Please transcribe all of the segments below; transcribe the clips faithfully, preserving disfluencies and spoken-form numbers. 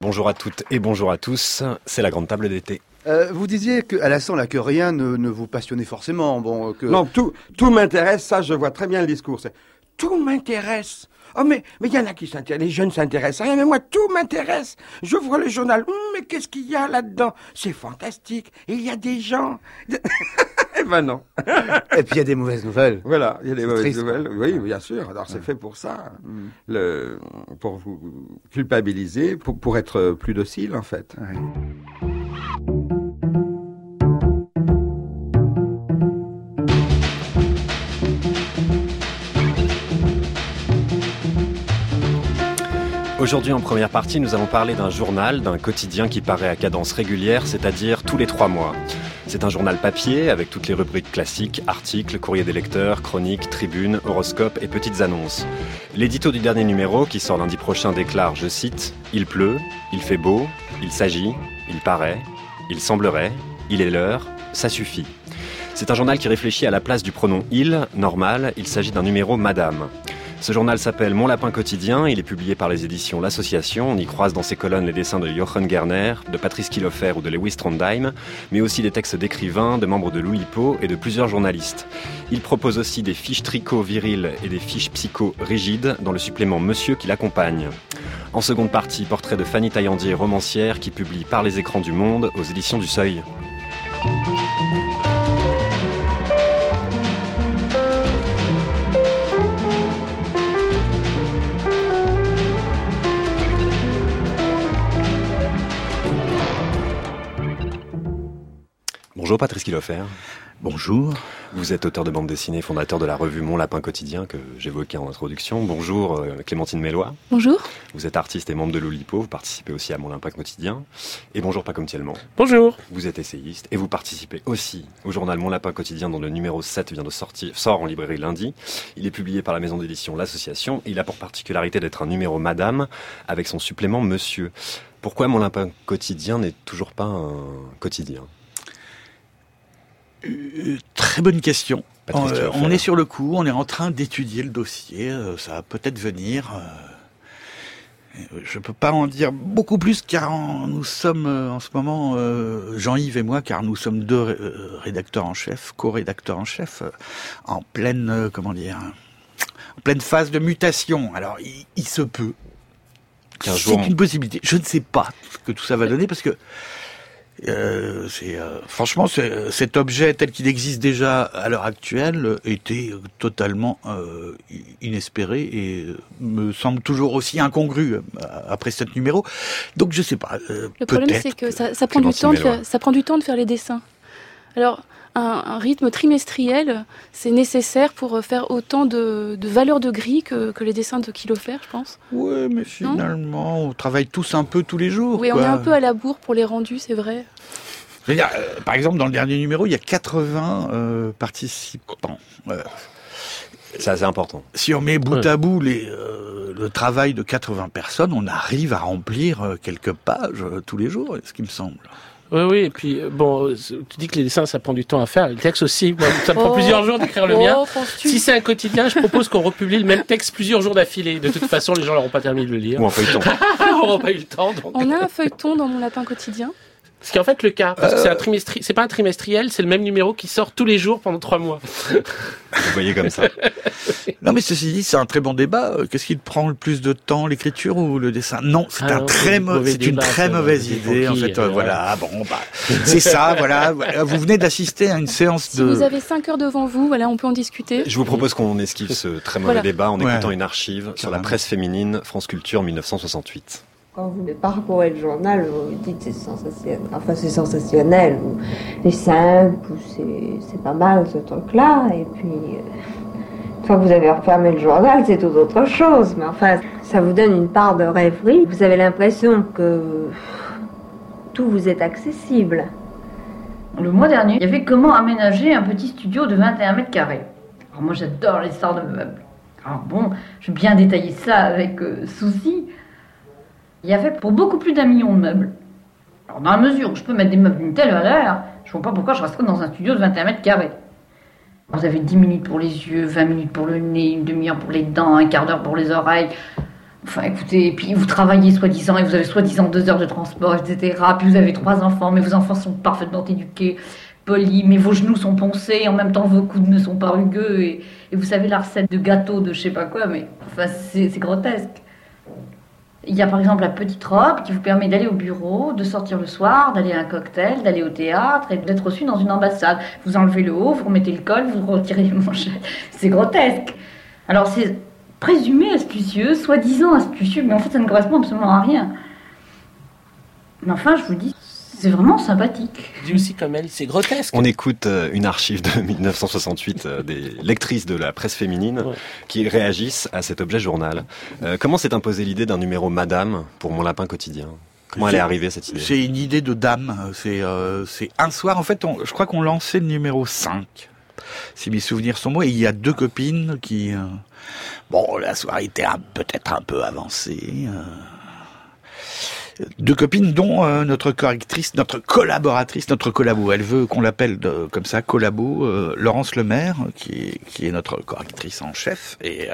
Bonjour à toutes et bonjour à tous, c'est la grande table d'été. Euh, vous disiez que, à l'instant là, que rien ne, ne vous passionnait forcément. Bon, que... Non, tout, tout m'intéresse, ça je vois très bien le discours. C'est, tout m'intéresse. Oh mais mais il y en a qui s'intéressent, les jeunes s'intéressent à rien, mais moi tout m'intéresse. J'ouvre le journal, hum, mais qu'est-ce qu'il y a là-dedans? C'est fantastique, il y a des gens... Eh ben non. Et puis il y a des mauvaises nouvelles. Voilà, il y a des c'est mauvaises triste, nouvelles. quoi. Oui, bien sûr. Alors c'est ouais. fait pour ça, mm. le, pour vous culpabiliser, pour, pour être plus docile en fait. Ouais. Aujourd'hui, en première partie, nous allons parler d'un journal, d'un quotidien qui paraît à cadence régulière, c'est-à-dire tous les trois mois. C'est un journal papier avec toutes les rubriques classiques, articles, courrier des lecteurs, chroniques, tribunes, horoscopes et petites annonces. L'édito du dernier numéro, qui sort lundi prochain, déclare, je cite, « Il pleut, il fait beau, il s'agit, il paraît, il semblerait, il est l'heure, ça suffit ». C'est un journal qui réfléchit à la place du pronom « il », normal, il s'agit d'un numéro « Madame ». Ce journal s'appelle Mon Lapin Quotidien, il est publié par les éditions L'Association, on y croise dans ses colonnes les dessins de Jochen Gerner, de Patrice Kilofer ou de Lewis Trondheim, mais aussi des textes d'écrivains, de membres de l'Oulipo et de plusieurs journalistes. Il propose aussi des fiches tricot viriles et des fiches psycho rigides dans le supplément Monsieur qui l'accompagne. En seconde partie, portrait de Fanny Taillandier, romancière, qui publie Par les écrans du monde aux éditions du Seuil. Bonjour Patrice Kilofer. Bonjour. Vous êtes auteur de bande dessinée, fondateur de la revue Mon Lapin Quotidien que j'évoquais en introduction. Bonjour euh, Clémentine Mélois. Bonjour. Vous êtes artiste et membre de l'Oulipo, vous participez aussi à Mon Lapin Quotidien. Et bonjour Pacôme Thielman. Bonjour. Vous êtes essayiste et vous participez aussi au journal Mon Lapin Quotidien dont le numéro sept vient de sortir, sort en librairie lundi. Il est publié par la maison d'édition L'Association et il a pour particularité d'être un numéro Madame avec son supplément Monsieur. Pourquoi Mon Lapin Quotidien n'est toujours pas un quotidien ? Euh, très bonne question. On, euh, on est sur le coup, on est en train d'étudier le dossier, euh, ça va peut-être venir. Euh, je peux pas en dire beaucoup plus car en, nous sommes euh, en ce moment, euh, Jean-Yves et moi, car nous sommes deux euh, rédacteurs en chef, co-rédacteurs en chef, euh, en pleine, euh, comment dire, en pleine phase de mutation. Alors, il, il se peut. C'est jour... une possibilité. Je ne sais pas ce que tout ça va donner parce que Euh, c'est euh, franchement c'est, cet objet tel qu'il existe déjà à l'heure actuelle était totalement euh, inespéré et me semble toujours aussi incongru euh, après cet numéro. Donc je sais pas. Euh, Le problème c'est que ça, ça prend du temps de faire, ça prend du temps de faire les dessins. Alors un, un rythme trimestriel, c'est nécessaire pour faire autant de, de valeur de gris que, que les dessins de Kilofer, je pense. Oui, mais finalement, non on travaille tous un peu tous les jours. Oui, quoi. On est un peu à la bourre pour les rendus, c'est vrai. Je veux dire, euh, par exemple, dans le dernier numéro, il y a quatre-vingts euh, participants. Euh, c'est assez important. Si on met bout à bout les, euh, le travail de quatre-vingts personnes, on arrive à remplir euh, quelques pages euh, tous les jours, ce qui me semble. Oui, oui, et puis, bon, tu dis que les dessins, ça prend du temps à faire. Le texte aussi, moi, ça me prend oh, plusieurs jours d'écrire le oh, mien. Si c'est un quotidien, je propose qu'on republie le même texte plusieurs jours d'affilée. De toute façon, les gens n'auront pas terminé de le lire. Ou un feuilleton. Ils n'auront pas eu le temps. Donc. On a un feuilleton dans Mon Lapin Quotidien. Ce qui est en fait le cas, parce que c'est un trimestri... c'est pas un trimestriel, c'est le même numéro qui sort tous les jours pendant trois mois. Vous voyez comme ça. Non mais ceci dit, c'est un très bon débat. Qu'est-ce qui te prend le plus de temps, l'écriture ou le dessin? Non, c'est ah un non, très mau... c'est une très mauvaise idée. En fait, euh, voilà, bon, bah, c'est ça, voilà. Vous venez d'assister à une séance de... Si vous avez cinq heures devant vous, voilà, on peut en discuter. Je vous propose qu'on esquive ce très mauvais voilà. débat en écoutant ouais. une archive sur la presse féminine, France Culture mille neuf cent soixante-huit. Quand vous parcourez le journal, vous vous dites c'est sensationnel, enfin c'est sensationnel, ou c'est simple, ou c'est, c'est pas mal ce truc-là, et puis une fois que vous avez refermé le journal, c'est tout autre chose, mais enfin ça vous donne une part de rêverie, vous avez l'impression que tout vous est accessible. Le mois dernier, il y avait comment aménager un petit studio de vingt et un mètres carrés. Alors moi j'adore les sortes de meubles. Alors bon, je vais bien détailler ça avec euh, souci. Il y avait pour beaucoup plus d'un million de meubles. Alors dans la mesure où je peux mettre des meubles d'une telle valeur, je ne vois pas pourquoi je resterais dans un studio de vingt et un mètres carrés. Vous avez dix minutes pour les yeux, vingt minutes pour le nez, une demi-heure pour les dents, un quart d'heure pour les oreilles. Enfin, écoutez, et puis vous travaillez soi-disant, et vous avez soi-disant deux heures de transport, et cetera. Puis vous avez trois enfants, mais vos enfants sont parfaitement éduqués, polis, mais vos genoux sont poncés, et en même temps vos coudes ne sont pas rugueux, et, et vous savez la recette de gâteau de je sais pas quoi, mais enfin, c'est, c'est grotesque. Il y a par exemple la petite robe qui vous permet d'aller au bureau, de sortir le soir, d'aller à un cocktail, d'aller au théâtre, et d'être reçu dans une ambassade. Vous enlevez le haut, vous remettez le col, vous retirez les manchettes. C'est grotesque. Alors c'est présumé astucieux, soi-disant astucieux, mais en fait ça ne correspond absolument à rien. Mais enfin, je vous dis, c'est vraiment sympathique. Dis aussi comme elle, c'est grotesque. On écoute euh, une archive de dix-neuf cent soixante-huit euh, des lectrices de la presse féminine ouais. qui réagissent à cet objet journal. Euh, comment s'est imposée l'idée d'un numéro Madame pour Mon Lapin quotidien ? Comment c'est, elle est arrivée, cette idée ? C'est une idée de dame. C'est, euh, c'est un soir, en fait, on, je crois qu'on lançait le numéro cinq. Si mes souvenirs sont bons, et il y a deux copines qui... Euh, bon, la soirée était un, peut-être un peu avancée. Euh, deux copines dont euh, notre correctrice, notre collaboratrice, notre collabo. Elle veut qu'on l'appelle de, comme ça, collabo, euh, Laurence Lemaire, qui est, qui est notre correctrice en chef. Et... Euh,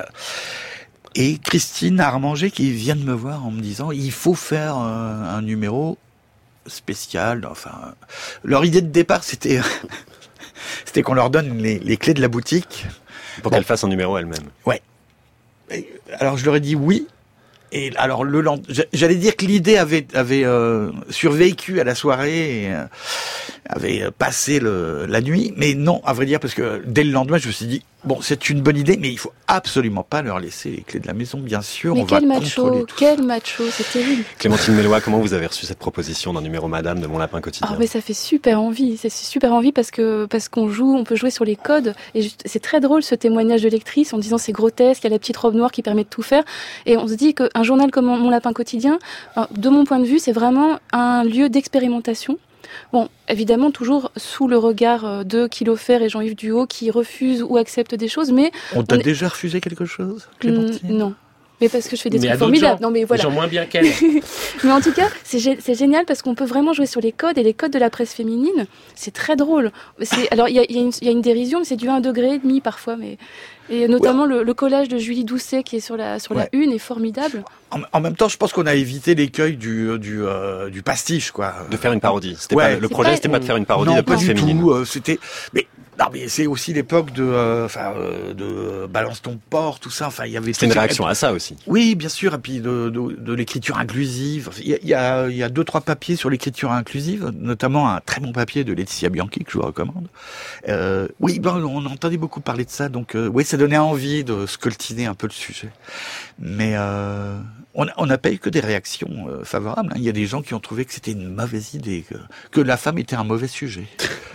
Et Christine Armanger qui vient de me voir en me disant il faut faire euh, un numéro spécial. Enfin, leur idée de départ c'était c'était qu'on leur donne les, les clés de la boutique pour bon. qu'elles fassent un numéro elles-mêmes. Ouais. Et alors je leur ai dit oui. Et alors le j'allais dire que l'idée avait avait euh, survécu à la soirée, et, euh, avait passé le, la nuit, mais non, à vrai dire, parce que dès le lendemain, je me suis dit bon, c'est une bonne idée, mais il faut absolument pas leur laisser les clés de la maison, bien sûr. Mais on quel va macho, contrôler tout. Quel macho, c'est terrible. Clémentine Melloy, comment vous avez reçu cette proposition d'un numéro Madame de Mon Lapin quotidien ? Oh, mais ça fait super envie, c'est super envie parce que parce qu'on joue, on peut jouer sur les codes, et juste, c'est très drôle ce témoignage de lectrice en disant c'est grotesque, il y a la petite robe noire qui permet de tout faire, et on se dit qu'un journal comme Mon Lapin quotidien, de mon point de vue, c'est vraiment un lieu d'expérimentation. Bon, évidemment, toujours sous le regard de Kilofer et Jean-Yves Duhaut qui refusent ou acceptent des choses, mais... On t'a on est... déjà refusé quelque chose, Clémentine ? mmh, Non. Mais parce que je fais des mais trucs formidables. Gens, non, mais voilà. Des gens moins bien qu'elle. Mais en tout cas, c'est, gé- c'est génial parce qu'on peut vraiment jouer sur les codes, et les codes de la presse féminine, c'est très drôle. C'est, alors, il y a, y, a y a une dérision, mais c'est du un degré et demi parfois, mais... Et notamment ouais. le, le collage de Julie Doucet qui est sur la sur ouais. la une est formidable. En, en même temps, je pense qu'on a évité l'écueil du du euh, du pastiche, quoi. De faire une parodie. C'était ouais. pas, le c'est projet, pas... c'était pas de faire une parodie non, de presse féminine. Tout, euh, c'était mais non, mais c'est aussi l'époque de, euh, enfin, euh, de euh, balance ton porc, tout ça. Enfin, il y avait. C'est une réaction à ça aussi. Oui, bien sûr. Et puis de, de, de l'écriture inclusive. Il y a, il y a, il y a deux, trois papiers sur l'écriture inclusive, notamment un très bon papier de Laetitia Bianchi que je vous recommande. Euh, oui, ben, on entendait beaucoup parler de ça, donc euh, oui, ça donnait envie de scoltiner un peu le sujet. Mais euh, on, on n'a pas eu que des réactions euh, favorables. Hein. Il y a des gens qui ont trouvé que c'était une mauvaise idée, que, que la femme était un mauvais sujet.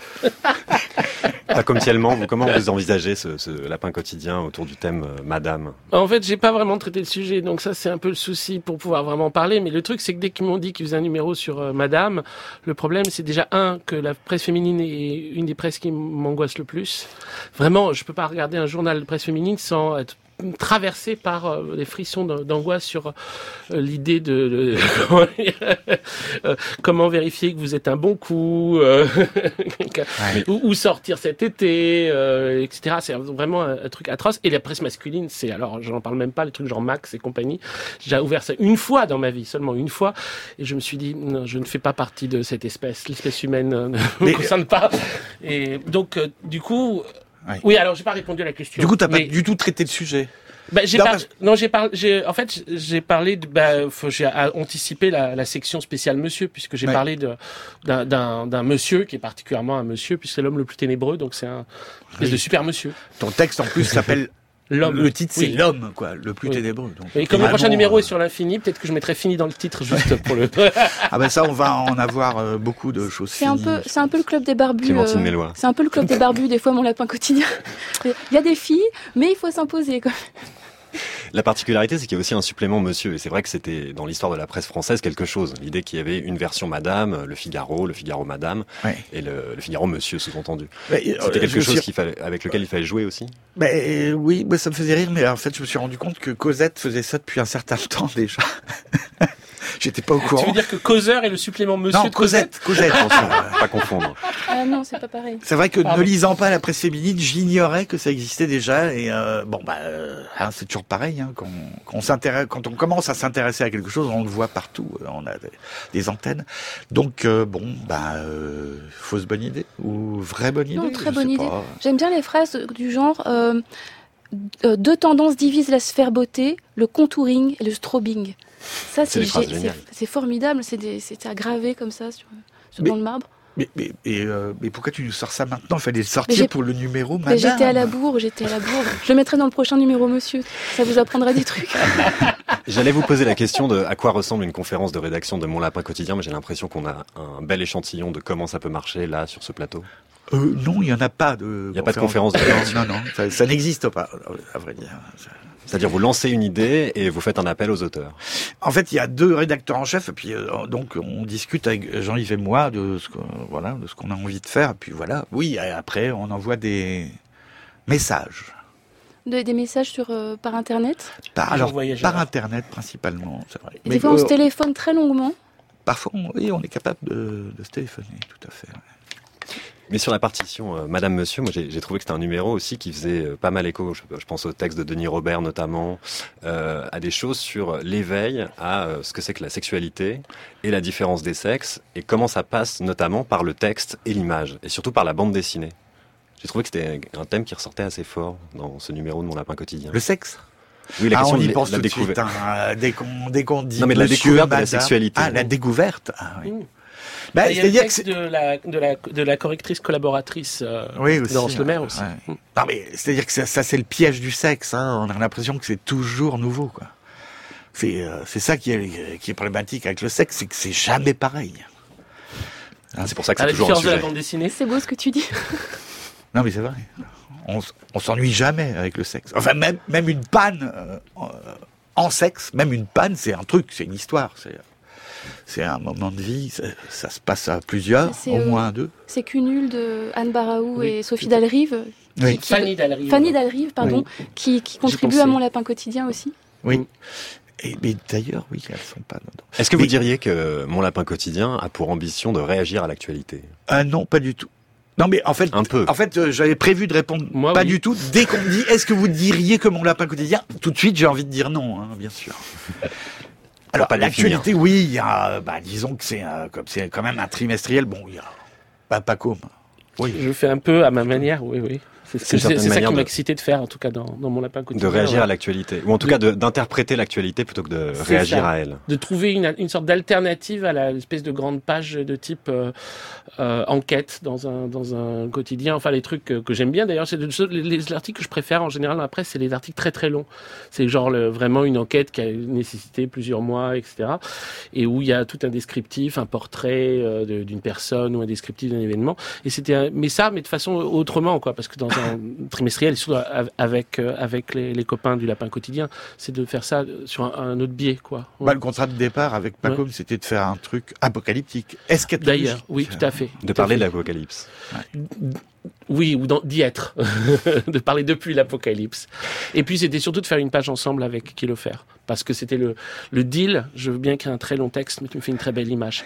Pas comme tellement, vous, comment vous envisagez ce, ce lapin quotidien autour du thème euh, Madame ? En fait, j'ai pas vraiment traité le sujet, donc ça c'est un peu le souci pour pouvoir vraiment parler. Mais le truc, c'est que dès qu'ils m'ont dit qu'ils faisaient un numéro sur euh, Madame, le problème c'est déjà un que la presse féminine est une des presses qui m'angoisse le plus. Vraiment, je peux pas regarder un journal de presse féminine sans être traversé par euh, des frissons d'angoisse sur euh, l'idée de, de euh, comment vérifier que vous êtes un bon coup, euh, ouais. où, où sortir cet été, euh, et cetera. C'est vraiment un, un truc atroce. Et la presse masculine, c'est alors, j'en parle même pas, les trucs genre Max et compagnie. J'ai ouvert ça une fois dans ma vie, seulement une fois, et je me suis dit, non, je ne fais pas partie de cette espèce. L'espèce humaine euh, ne me concerne pas. Et donc, euh, du coup. Ouais. Oui, alors j'ai pas répondu à la question. Du coup, t'as mais... pas du tout traité le sujet. Bah, j'ai non, par... parce... non, j'ai parlé. J'ai en fait, j'ai parlé de. Bah, faut... j'ai anticipé la, la section spéciale monsieur, puisque j'ai ouais. parlé de d'un, d'un d'un monsieur qui est particulièrement un monsieur, puisque c'est l'homme le plus ténébreux, donc c'est un espèce oui. de super monsieur. Ton texte en plus s'appelle. L'homme. Le titre, c'est oui. l'homme, quoi, le plus oui. ténébreux. Donc, et comme le prochain numéro euh... est sur l'infini, peut-être que je mettrai fini dans le titre juste pour le. Ah ben ça, on va en avoir euh, beaucoup de choses. C'est finies. un peu, c'est un peu le club des barbus. Clémentine Melloy. Euh, c'est un peu le club des barbus. Des fois, Mon Lapin quotidien. Il y a des filles, mais il faut s'imposer, quoi. La particularité, c'est qu'il y a aussi un supplément monsieur. Et c'est vrai que c'était, dans l'histoire de la presse française, quelque chose. L'idée qu'il y avait une version Madame, le Figaro, le Figaro Madame, ouais. et le, le Figaro Monsieur, sous-entendu. Ouais, c'était euh, quelque chose suis... qu'il fallait, avec lequel il fallait jouer aussi. Bah, euh, oui, bah, ça me faisait rire, mais en fait, je me suis rendu compte que Cosette faisait ça depuis un certain temps déjà. J'étais pas au courant. Tu veux dire que causeur est le supplément monsieur non, de Cosette? Cosette, Cosette. Pas confondre. Ah non, c'est pas pareil. C'est vrai que Pardon. ne lisant pas la presse féminine, j'ignorais que ça existait déjà. Et euh, bon, bah, euh, hein, c'est toujours pareil. Hein, quand, quand, on s'intéresse, quand on commence à s'intéresser à quelque chose, on le voit partout. On a des, des antennes. Donc euh, bon, bah, euh, fausse bonne idée ou vraie bonne idée. Non, très je bonne sais idée. pas. J'aime bien les phrases du genre euh, euh, deux tendances divisent la sphère beauté, le contouring et le strobing. Ça, C'est c'est, des phrases c'est, géniales. c'est formidable. C'est, des, c'est à graver comme ça sur, sur Mais- dans le marbre. Mais, mais, mais, euh, mais pourquoi tu nous sors ça maintenant? Il fallait le sortir j'ai- pour le numéro, Mais madame. j'étais à la bourre, j'étais à la bourre. Je le mettrai dans le prochain numéro, monsieur. Ça vous apprendra des trucs. J'allais vous poser la question de à quoi ressemble une conférence de rédaction de Mon Lapin Quotidien, mais j'ai l'impression qu'on a un bel échantillon de comment ça peut marcher là sur ce plateau. Euh, non, il n'y en a pas de. Il n'y a pas de conférence de rédaction. Non, non, ça, ça n'existe pas, à vrai dire. C'est-à-dire vous lancez une idée et vous faites un appel aux auteurs. En fait, il y a deux rédacteurs en chef, et puis euh, donc on discute avec Jean-Yves et moi de ce que, voilà, de ce qu'on a envie de faire, et puis voilà. Oui, et après on envoie des messages. De- des messages sur, euh, par Internet. Par, Gens alors, voyageurs. par Internet principalement, c'est vrai. Et des fois, on euh, se téléphone très longuement. parfois, on, oui, on est capable de, de se téléphoner, tout à fait. ouais. Mais sur la partition euh, Madame Monsieur, moi j'ai, j'ai trouvé que c'était un numéro aussi qui faisait euh, pas mal écho, je, je pense au texte de Denis Robert notamment, euh, à des choses sur l'éveil à euh, ce que c'est que la sexualité et la différence des sexes et comment ça passe notamment par le texte et l'image et surtout par la bande dessinée. J'ai trouvé que c'était un thème qui ressortait assez fort dans ce numéro de Mon Lapin Quotidien. Le sexe. Oui, la Ah, question on y de pense la tout de découverte. suite. Hein, dès qu'on dès qu'on dit Non, mais la monsieur, découverte de la madame. sexualité. Ah, la découverte. Ah, oui. Mmh. Bah, Il y a le c'est-à-dire que texte c'est- de la, de, la, de la correctrice collaboratrice euh, Oui, aussi, Laurence ouais, Lemaire aussi. ouais. Mmh. Non, mais c'est-à-dire que ça, ça, c'est le piège du sexe. Hein. On a l'impression que c'est toujours nouveau, quoi. C'est euh, c'est ça qui est, qui est problématique avec le sexe, c'est que c'est jamais pareil. Ah, c'est pour ça que À c'est la toujours un différence de la sujet. bande dessinée. C'est beau ce que tu dis. Non, mais c'est vrai. On, s- on s'ennuie jamais avec le sexe. Enfin, même, même une panne euh, en- en sexe, même une panne, c'est un truc, c'est une histoire. C'est, c'est un moment de vie, ça, ça se passe à plusieurs, C'est, au euh, moins à deux. C'est Cunul de Anne Baraou Oui, et Sophie tout à fait. Dalrive. Oui. qui- Fanny Dalrive. Fanny Dalrive, pardon, Oui. qui, qui contribue pensé. à Mon Lapin Quotidien aussi. Oui. Et, mais d'ailleurs, oui, elles sont pas dedans. Est-ce que vous Mais- diriez que Mon Lapin Quotidien a pour ambition de réagir à l'actualité? Ah non, pas du tout. Non, mais en fait, Un peu. en fait, euh, j'avais prévu de répondre Moi, pas oui. du tout. Dès qu'on me dit, est-ce que vous diriez que Mon Lapin Quotidien, tout de suite, j'ai envie de dire non, hein, bien sûr. Alors, pas l'actualité, oui, il y a, bah, disons que c'est, euh, comme c'est quand même un trimestriel, bon, il y a, bah, pas comme. Oui. Je fais un peu à ma manière, oui, oui. C'est, ce C'est que une c'est, certaine c'est ça qui manière m'a de- excité de faire, en tout cas, dans, dans Mon Lapin De Quotidien. réagir ouais. à l'actualité, ou en tout De- cas de- d'interpréter l'actualité plutôt que de C'est réagir ça. à elle. De trouver une, une sorte d'alternative à la, l'espèce de grande page de type euh, euh, enquête dans un, dans un quotidien. Enfin, les trucs que, que j'aime bien, d'ailleurs, c'est de, les, les articles que je préfère en général dans la presse, c'est les articles très très longs. C'est genre le, vraiment une enquête qui a nécessité plusieurs mois, et cetera. Et où il y a tout un descriptif, un portrait euh, de- d'une personne ou un descriptif d'un événement. Et c'était, un- mais ça, mais de façon autrement, quoi, parce que dans un trimestriel, et surtout av- avec euh, avec les, les copains du Lapin Quotidien, c'est de faire ça sur un, un autre biais, quoi. Bah, le contrat de départ avec Pacôme, c'était de faire un truc apocalyptique, eschatologique. D'ailleurs, oui, tout à fait. De Tout à parler fait. de l'apocalypse. Oui, ou d'en- d'y être, de parler depuis l'apocalypse. Et puis c'était surtout de faire une page ensemble avec Kilofer, parce que c'était le, le deal. Je veux bien qu'il y ait un très long texte, mais tu me fais une très belle image.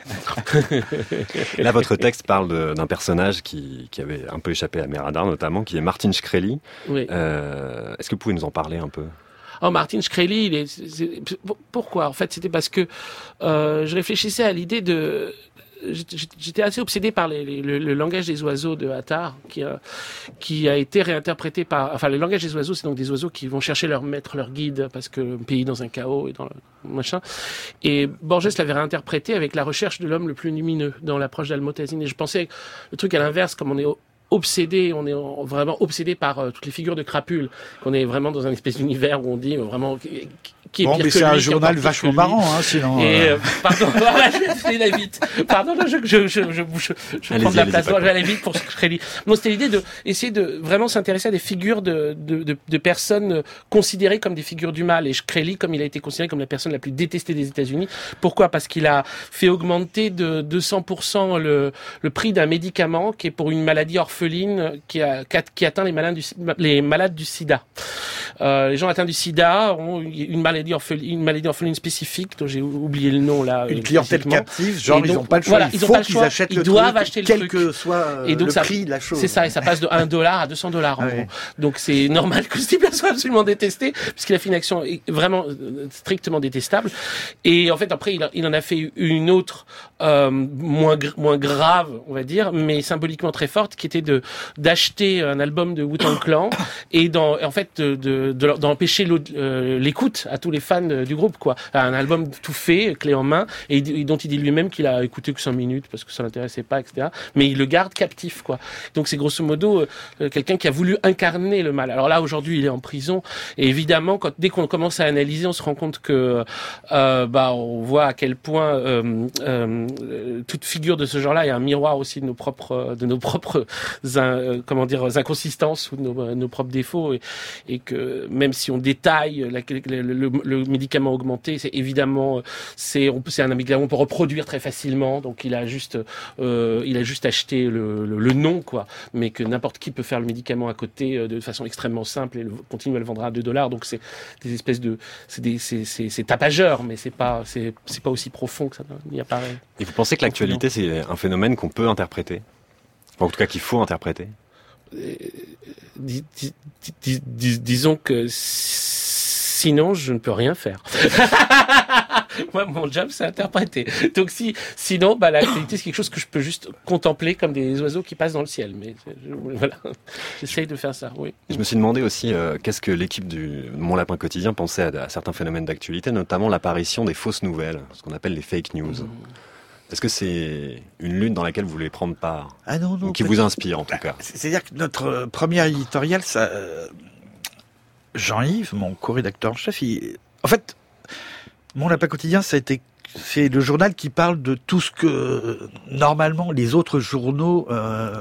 Là, votre texte parle de- d'un personnage qui, qui avait un peu échappé à mes radars, notamment, qui est Martin Shkreli. Oui. Euh, est-ce que vous pouvez nous en parler un peu? Oh, Martin Shkreli, il est, c'est- c'est- pourquoi? En fait, c'était parce que euh, je réfléchissais à l'idée de... J'étais j'étais assez obsédé par les, les- le, le langage des oiseaux de Attar, qui a, qui a été réinterprété par... Enfin, le langage des oiseaux, c'est donc des oiseaux qui vont chercher leur maître, leur guide, parce que le pays est dans un chaos et dans le machin. Et Borges l'avait réinterprété avec la recherche de l'homme le plus lumineux dans l'approche d'Al-Mutazine. Et je pensais le truc à l'inverse, comme on est obsédé, on est en- vraiment obsédé par euh, toutes les figures de crapules, qu'on est vraiment dans un espèce d'univers où on dit euh, vraiment qui, qui est Bon, pire mais que c'est un lui, qui est journal encore pire vachement que lui. marrant, hein, sinon. Et euh, euh, pardon, voilà, je vais aller vite. Pardon, là, je je je je, je, je Allez-y, prends de la allez-y, place. pas Je vais quoi. aller vite pour ce crédit. Non, c'était l'idée de essayer de vraiment s'intéresser à des figures de de de, de personnes considérées comme des figures du mal. Et Shkreli, comme il a été considéré comme la personne la plus détestée des États-Unis. Pourquoi? Parce qu'il a fait augmenter de deux cents pour cent le le prix d'un médicament qui est pour une maladie orpheline orpheline qui, a, qui atteint les malades du, les malades du sida. Euh, les gens atteints du sida ont une maladie orpheline, une maladie orpheline spécifique dont j'ai oublié le nom là. Une clientèle captive, genre donc, ils n'ont pas le choix, voilà, il faut pas le qu'ils choix. achètent ils le doivent truc, acheter le quel truc, que soit euh, et donc le ça, prix de la chose. C'est ça, et ça passe de un dollar à deux cents dollars en ouais. gros. Donc c'est normal que ce type-là soit absolument détesté, puisqu'il a fait une action vraiment strictement détestable. Et en fait après il, a, il en a fait une autre euh, moins moins grave, on va dire, mais symboliquement très forte, qui était de d'acheter un album de Wu-Tang Clan et dans en fait de, de, de d'empêcher euh, l'écoute à tous les fans du groupe, quoi. Un album tout fait, clé en main, et, et dont il dit lui-même qu'il a écouté que cinq minutes parce que ça l'intéressait pas, et cetera. Mais il le garde captif, quoi. Donc c'est grosso modo euh, quelqu'un qui a voulu incarner le mal. Alors là aujourd'hui il est en prison, et évidemment quand dès qu'on commence à analyser, on se rend compte que euh, bah on voit à quel point euh, euh, toute figure de ce genre-là est un miroir aussi de nos propres de nos propres in, comment dire inconsistances ou de nos, nos propres défauts, et, et que même si on détaille la, le, le, le médicament augmenté, c'est évidemment c'est on, c'est un médicament qu'on peut reproduire très facilement, donc il a juste euh, il a juste acheté le, le, le nom, quoi, mais que n'importe qui peut faire le médicament à côté euh, de façon extrêmement simple et le, continuer à le vendre à deux dollars. Donc c'est des espèces de c'est des c'est c'est, c'est tapageur, mais c'est pas c'est c'est pas aussi profond que ça n'y apparaît. Et vous pensez que l'actualité c'est un phénomène qu'on peut interpréter, enfin, en tout cas qu'il faut interpréter? Dis, dis, dis, dis, disons que sinon je ne peux rien faire. Moi, mon job, c'est interpréter. Donc, si, sinon, bah, l'actualité, c'est quelque chose que je peux juste contempler comme des oiseaux qui passent dans le ciel. Mais je, voilà, j'essaye de faire ça. Oui. Je me suis demandé aussi euh, qu'est-ce que l'équipe du Mon Lapin Quotidien pensait à, à certains phénomènes d'actualité, notamment l'apparition des fausses nouvelles, ce qu'on appelle les fake news. Mmh. Est-ce que c'est une lutte dans laquelle vous voulez prendre part? Ah non, non. Ou qui vous inspire, en tout cas? C'est-à-dire que notre première éditorial, ça, euh, Jean-Yves, mon co-rédacteur en chef, il, en fait, Mon Lapin Quotidien, ça a été, c'est le journal qui parle de tout ce que, normalement, les autres journaux, euh,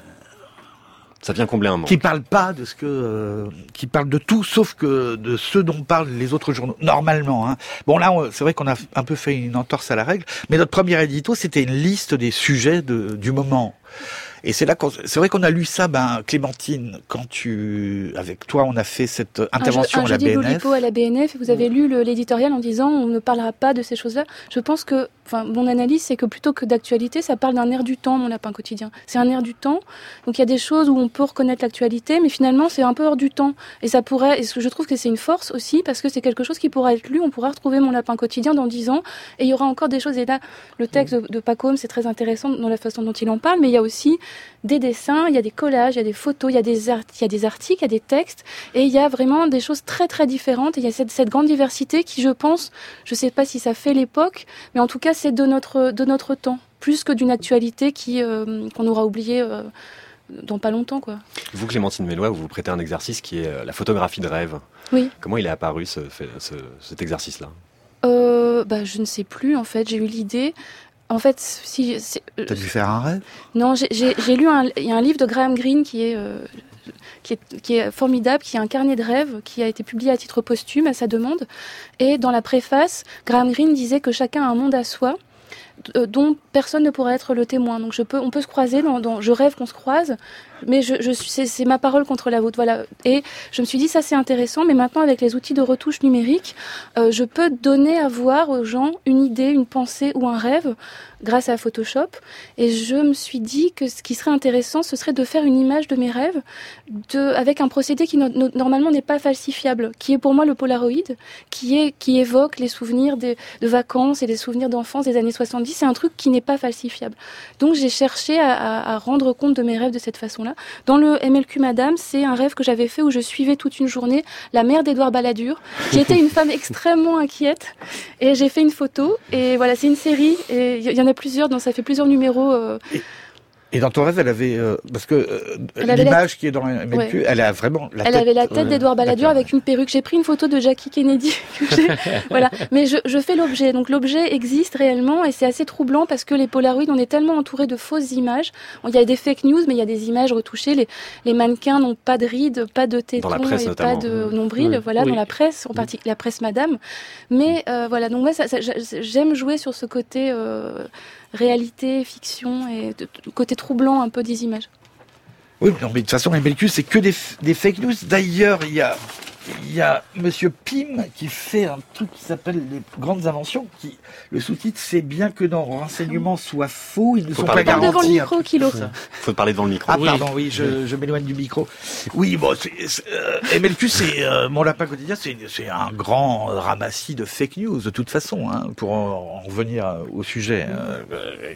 ça vient combler un manque. Qui parlent pas de ce que, euh, qui parlent de tout, sauf que de ce dont parlent les autres journaux, normalement, hein. Bon, là, on, c'est vrai qu'on a un peu fait une entorse à la règle, mais notre premier édito, c'était une liste des sujets de, du moment. Et c'est là qu'on, c'est vrai qu'on a lu ça, ben, Clémentine, quand tu, avec toi, on a fait cette intervention un je, un à la B N F. Loulipo à la B N F, et vous avez lu le, l'éditorial en disant on ne parlera pas de ces choses-là. Je pense que, enfin, mon analyse, c'est que plutôt que d'actualité, ça parle d'un air du temps, Mon Lapin Quotidien. C'est un air du temps. Donc il y a des choses où on peut reconnaître l'actualité, mais finalement, c'est un peu hors du temps. Et ça pourrait, et je trouve que c'est une force aussi, parce que c'est quelque chose qui pourra être lu, on pourra retrouver Mon Lapin Quotidien dans dix ans, et il y aura encore des choses. Et là, le texte de, de Paco Homme, c'est très intéressant dans la façon dont il en parle, mais il y a aussi des dessins, il y a des collages, il y a des photos, il y a des, art- il y a des articles, il y a des textes, et il y a vraiment des choses très très différentes, et il y a cette, cette grande diversité qui, je pense, je ne sais pas si ça fait l'époque, mais en tout cas c'est de notre, de notre temps, plus que d'une actualité qui, euh, qu'on aura oubliée euh, dans pas longtemps, quoi. Vous, Clémentine Melloy, vous vous prêtez un exercice qui est la photographie de rêve. Oui. Comment il est apparu ce, ce, cet exercice-là? euh, bah, Je ne sais plus, en fait, j'ai eu l'idée... En fait, si c'est, t'as dû faire un rêve? Non, j'ai, j'ai, j'ai lu un, il y a un livre de Graham Greene qui est, euh, qui est, qui est formidable, qui est un carnet de rêves, qui a été publié à titre posthume à sa demande. Et dans la préface, Graham Greene disait que chacun a un monde à soi, dont personne ne pourrait être le témoin. Donc je peux, on peut se croiser, dans, dans, je rêve qu'on se croise, mais je, je suis, c'est, c'est ma parole contre la vôtre. Voilà. Et je me suis dit, ça c'est intéressant, mais maintenant avec les outils de retouche numérique, euh, je peux donner à voir aux gens une idée, une pensée ou un rêve grâce à Photoshop. Et je me suis dit que ce qui serait intéressant, ce serait de faire une image de mes rêves de, avec un procédé qui no, no, normalement n'est pas falsifiable, qui est pour moi le Polaroid, qui, est, qui évoque les souvenirs de, de vacances et des souvenirs d'enfance des années soixante-dix. C'est un truc qui n'est pas falsifiable. Donc j'ai cherché à, à, à rendre compte de mes rêves de cette façon-là. Dans le M L Q Madame, c'est un rêve que j'avais fait où je suivais toute une journée la mère d'Édouard Balladur, qui était une femme extrêmement inquiète. Et j'ai fait une photo. Et voilà, c'est une série. Et il y en a plusieurs, donc ça fait plusieurs numéros. Euh... Et, et dans ton rêve, elle avait... Euh, parce que euh, l'image la... qui est dans le M L Q, ouais. Elle a vraiment la elle tête... avait la tête euh, d'Édouard Balladur avec une perruque. J'ai pris une photo de Jackie Kennedy. Voilà. Mais je, je fais l'objet. Donc l'objet existe réellement et c'est assez troublant parce que les Polaroids, on est tellement entourés de fausses images. Il y a des fake news, mais il y a des images retouchées. Les, les mannequins n'ont pas de rides, pas de tétons et notamment. Pas de nombril. Oui. Voilà, oui. Dans la presse, en particulier la presse Madame. Mais euh, voilà. Donc moi, ça, ça, j'aime jouer sur ce côté... Euh, réalité, fiction et de, de, côté troublant un peu des images. Oui, non, mais de toute façon, M L Q, c'est que des, des fake news. D'ailleurs, il y a, il y a Monsieur Pim qui fait un truc qui s'appelle les grandes inventions. Qui, le sous-titre, c'est bien que nos renseignements soient faux, ils ne Faut sont pas garantis. Devant le micro, Kilo. Faut parler devant le micro. Ah, Oui. pardon, oui, je, je m'éloigne du micro. Oui, bon, c'est, c'est, euh, M L Q, c'est euh, mon lapin quotidien, c'est, c'est un grand ramassis de fake news, de toute façon, hein, pour en, en revenir au sujet. Euh, euh,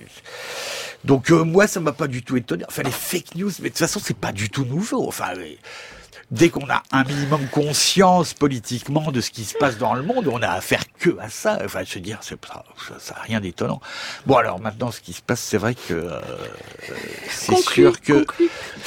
donc euh, moi, ça m'a pas du tout étonné. Enfin, les fake news, mais de toute façon, c'est pas du tout nouveau. Enfin, les, dès qu'on a un minimum conscience politiquement de ce qui se passe dans le monde, on a affaire que à ça. Enfin, je veux dire, c'est ça, ça n'a rien d'étonnant. Bon, alors maintenant, ce qui se passe, c'est vrai que euh, c'est Conclu, sûr que conclu.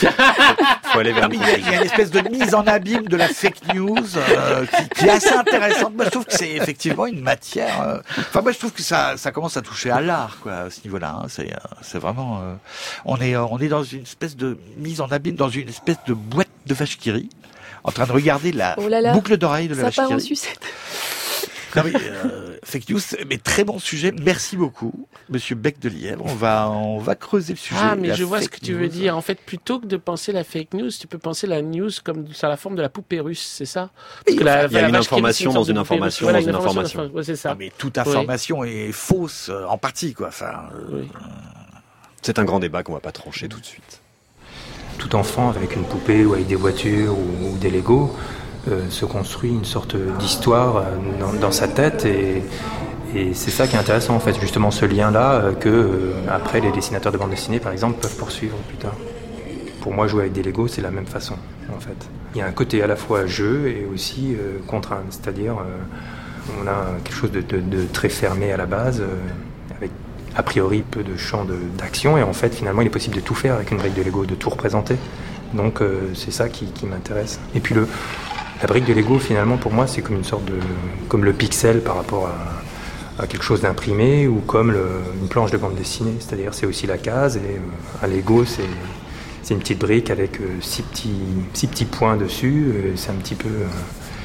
Faut aller vers non, mais il y, a, il y a une espèce de mise en abîme de la fake news euh, qui, qui est assez intéressante. Moi, je trouve que c'est effectivement une matière. Euh... Enfin, moi, je trouve que ça, ça commence à toucher à l'art, quoi, à ce niveau-là. Hein. C'est, euh, c'est vraiment. Euh... On est, euh, on est dans une espèce de mise en abîme, dans une espèce de boîte de vache qui rit, en train de regarder la Oh là là, boucle d'oreille de la ça vache part qui en rit. sucette. Non, mais, euh, fake news, mais très bon sujet. Merci beaucoup, Monsieur Bec de Lièvre. On va, on va creuser le sujet. Ah, mais la je vois ce fake que tu news. veux dire. En fait, plutôt que de penser la fake news, tu peux penser la news comme sur la forme de la poupée russe, c'est ça? Parce que la, il y a la une vache qui rit, information c'est dans sorte de une poupée russe. information Voilà, dans une information. dans- Ouais, c'est ça. Ah, mais toute information est fausse euh, en partie, quoi. Enfin. euh, Oui. C'est un grand débat qu'on va pas trancher tout de suite. Tout enfant avec une poupée ou avec des voitures ou, ou des Legos euh, se construit une sorte d'histoire euh, dans, dans sa tête et, et c'est ça qui est intéressant en fait, justement ce lien-là euh, que euh, après les dessinateurs de bande dessinée par exemple peuvent poursuivre plus tard. Pour moi, jouer avec des Legos, c'est la même façon en fait. Il y a un côté à la fois jeu et aussi euh, contrainte, c'est-à-dire euh, on a quelque chose de, de, de très fermé à la base euh, avec a priori peu de champ de, d'action et en fait finalement il est possible de tout faire avec une brique de Lego, de tout représenter. Donc euh, c'est ça qui, qui m'intéresse. Et puis le, la brique de Lego finalement pour moi c'est comme une sorte de comme le pixel par rapport à, à quelque chose d'imprimé ou comme le, une planche de bande dessinée. C'est-à-dire c'est aussi la case et euh, un Lego c'est c'est une petite brique avec euh, six petits six petits points dessus. Euh, c'est un petit peu euh,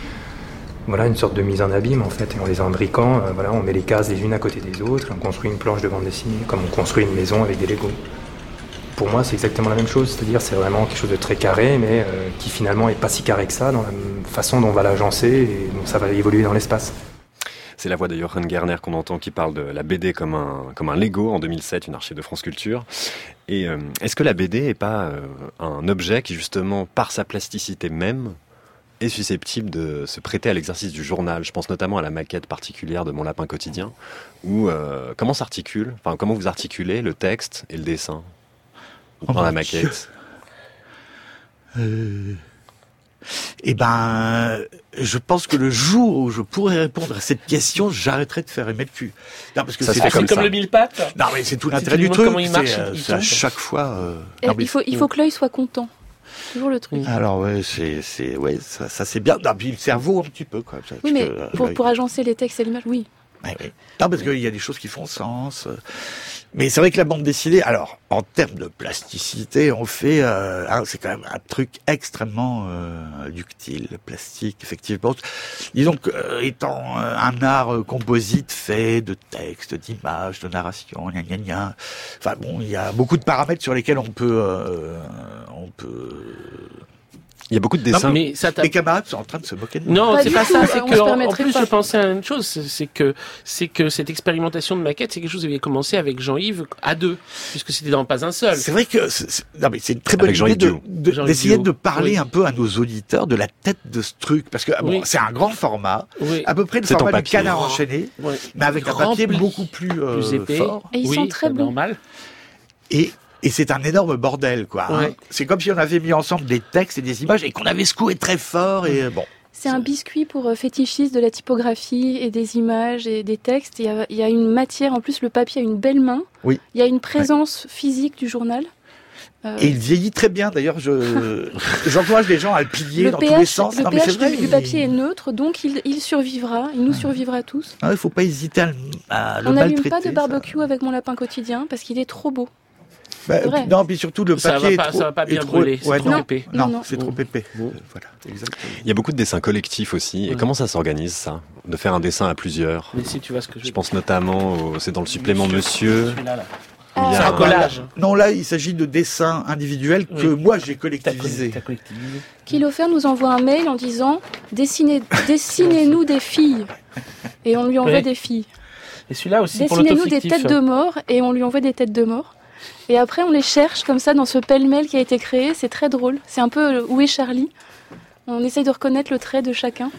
voilà, une sorte de mise en abîme en fait, et en les imbriquant, euh, voilà, on met les cases les unes à côté des autres, et on construit une planche de bande dessinée, comme on construit une maison avec des Legos. Pour moi, c'est exactement la même chose, c'est-à-dire c'est vraiment quelque chose de très carré, mais euh, qui finalement est pas si carré que ça, dans la façon dont on va l'agencer, et dont ça va évoluer dans l'espace. C'est la voix de Johan Gerner qu'on entend qui parle de la B D comme un, comme un Lego en deux mille sept, une archive de France Culture. Et euh, est-ce que la B D est pas euh, un objet qui justement, par sa plasticité même, est susceptible de se prêter à l'exercice du journal? Je pense notamment à la maquette particulière de Mon Lapin Quotidien, où euh, comment s'articule, enfin comment vous articulez le texte et le dessin dans oh la maquette? Euh... Eh ben, je pense que le jour où je pourrais répondre à cette question, j'arrêterai de faire M L Q. Non, parce que ça c'est se fait Ah, comme, c'est comme ça. le mille-pattes. Non, mais c'est tout Si l'intérêt tu du lui truc. montres comment il marche, c'est, euh, il c'est à tombe. chaque fois. Euh... Et Non, mais il faut, il faut que l'œil soit content. Toujours le truc. Alors ouais, c'est, c'est, ouais, ça, ça c'est bien. Non, puis le cerveau un petit peu quoi. Ça, Oui, mais que, euh, pour, ouais. pour agencer les textes et l'image, oui. Ouais, ouais. Non, parce qu'il y a des choses qui font sens. Mais c'est vrai que la bande dessinée, alors, en termes de plasticité, on fait, euh, hein, c'est quand même un truc extrêmement euh, ductile, plastique, effectivement. Disons que, euh, étant euh, un art euh, composite fait de textes, d'images, de narration, gna gna gna. Enfin bon, il y a beaucoup de paramètres sur lesquels on peut, euh, on peut. Il y a beaucoup de dessins. Non, mais ça t'a- Mes camarades sont en train de se moquer de moi. Non, Pas c'est du pas tout, ça. on C'est se que, en, en permettrait plus, pas. je pensais à une chose, c'est c'est que c'est que cette expérimentation de maquette, c'est quelque chose qui avait commencé avec Jean-Yves à deux, puisque c'était dans pas un seul. C'est vrai que c'est, c'est- non mais c'est une très bonne Avec idée Jean-Yves de, Dio. de- Jean-Yves d'essayer Dio. de parler Oui. un peu à nos auditeurs de la tête de ce truc parce que bon, Oui. c'est un grand format, Oui. à peu près le C'est en format du papier. canard enchaîné, Ouais. mais avec un papier Rempli. beaucoup plus, euh, Plus épais. fort Et ils oui, sont très c'est bons. normal. et et c'est un énorme bordel quoi. hein. Ouais. C'est comme si on avait mis ensemble des textes et des images et qu'on avait secoué très fort et euh, bon. C'est un biscuit pour euh, fétichistes de la typographie et des images et des textes. Il y a, il y a une matière, en plus le papier a une belle main. Oui. Il y a une présence physique du journal. Euh, Et il vieillit très bien d'ailleurs. Je j'encourage les gens à le plier le dans tous les pH, sens. le Non, mais pH c'est vrai, du, du il- papier est neutre, donc il, il survivra, il nous survivra tous. Ah, il faut pas hésiter à le, à le On n'allume maltraiter. pas de ça. barbecue avec Mon Lapin Quotidien parce qu'il est trop beau. Bah, C'est vrai. non, puis surtout le Ça papier va pas- est trop, ça va pas bien est trop, brûler, c'est ouais, trop non, épais. Non, Non, non. c'est trop épais. Bon. Euh, Voilà, exactement. Il y a beaucoup de dessins collectifs aussi. Et Ouais. comment ça s'organise ça? De faire un dessin à plusieurs? Mais si tu vois ce que je Je pense notamment, au, c'est dans le supplément Monsieur. Celui-là, là. il y a un collage. Non, là, il s'agit de dessins individuels que oui. moi j'ai collectivisés. T'as collectivisé. Kilofer nous envoie un mail en disant Dessinez, dessinez-nous des filles. Et on lui envoie oui. des filles. Et celui-là aussi pour Dessinez-nous des têtes de mort et on lui envoie des têtes de mort. Et après, on les cherche comme ça dans ce pêle-mêle qui a été créé. C'est très drôle. C'est un peu Où est Charlie ? On essaye de reconnaître le trait de chacun.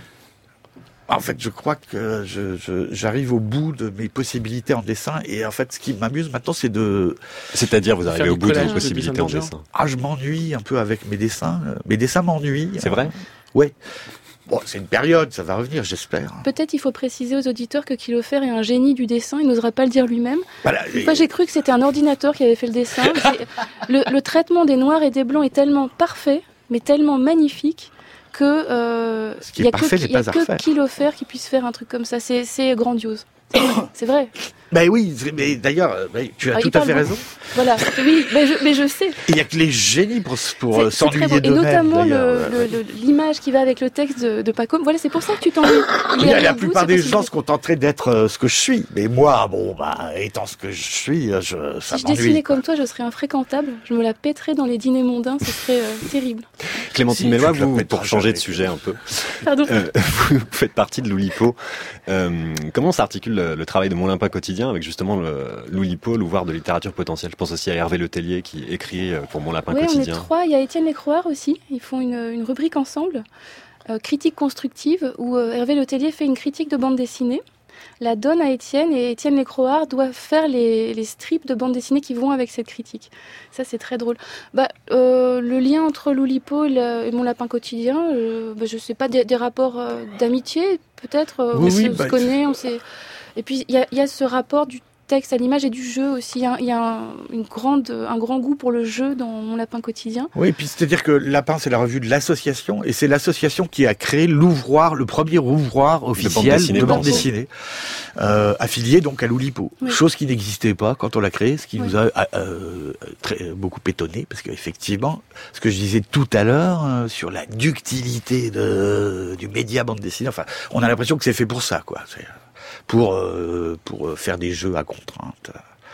En fait, je crois que je, je, j'arrive au bout de mes possibilités en dessin. Et en fait, ce qui m'amuse maintenant, c'est de... C'est-à-dire, vous arrivez au bout de vos possibilités en dessin. Ah, je m'ennuie un peu avec mes dessins. Mes dessins m'ennuient. C'est vrai ? Ouais. Bon, c'est une période, ça va revenir, j'espère. Peut-être il faut préciser aux auditeurs que Kilofer est un génie du dessin, il n'osera pas le dire lui-même. Voilà, Une fois, j'ai cru que c'était un ordinateur qui avait fait le dessin. le, le traitement des noirs et des blancs est tellement parfait, mais tellement magnifique, que euh, il n'y a parfait, que, y a que Kilofer qui puisse faire un truc comme ça. C'est, c'est grandiose. C'est vrai. C'est vrai. Ben oui, mais d'ailleurs, ben, tu as ah, tout à fait raison. Voilà, oui, mais je, mais je sais. Il n'y a que les génies pour, pour c'est, s'ennuyer c'est d'eux-mêmes. Et notamment le, le, le, l'image qui va avec le texte de, de Pacôme. Voilà, c'est pour ça que tu t'ennuies. Il y a la plupart des gens se contenteraient d'être euh, ce que je suis. Mais moi, bon, bah, étant ce que je suis, je, ça si m'ennuie. Si je dessinais comme toi, je serais infréquentable. Je me la pèterais dans les dîners mondains, ce serait euh, terrible. Clémentine si, Melloy, vous, pour changer de sujet un peu, Pardon. Euh, vous faites partie de l'Oulipo. Euh, comment s'articule le, le travail de Mon Lapin quotidien avec justement le l'Oulipo, l'ouvroir de littérature potentielle? Je pense aussi à Hervé Letellier qui écrit pour Mon Lapin oui, quotidien. On est trois. Il y a Étienne Lécroard aussi. Ils font une, une rubrique ensemble, euh, critique constructive, où euh, Hervé Letellier fait une critique de bande dessinée, la donne à Étienne, et Étienne Lécroard doit faire les, les strips de bande dessinée qui vont avec cette critique. Ça, c'est très drôle. Bah, euh, le lien entre l'Oulipo et, le, et Mon Lapin quotidien, euh, bah, je sais pas, des, des rapports euh, d'amitié, peut-être. Euh, oui, on oui, se, bah, se connaît, on sait. Et puis, il y a, y a ce rapport du texte à l'image et du jeu aussi. Il y a, il y a un, une grande, un grand goût pour le jeu dans Mon Lapin quotidien. Oui, et puis c'est-à-dire que Lapin, c'est la revue de l'association, et c'est l'association qui a créé l'ouvroir, le premier ouvroir officiel de bande dessinée, euh, affilié donc à l'Oulipo. Oui. Chose qui n'existait pas quand on l'a créé, ce qui oui. nous a euh, très, beaucoup étonné, parce qu'effectivement, ce que je disais tout à l'heure euh, sur la ductilité de, du média bande dessinée, enfin, on a l'impression que c'est fait pour ça, quoi. C'est, pour euh, pour faire des jeux à contrainte.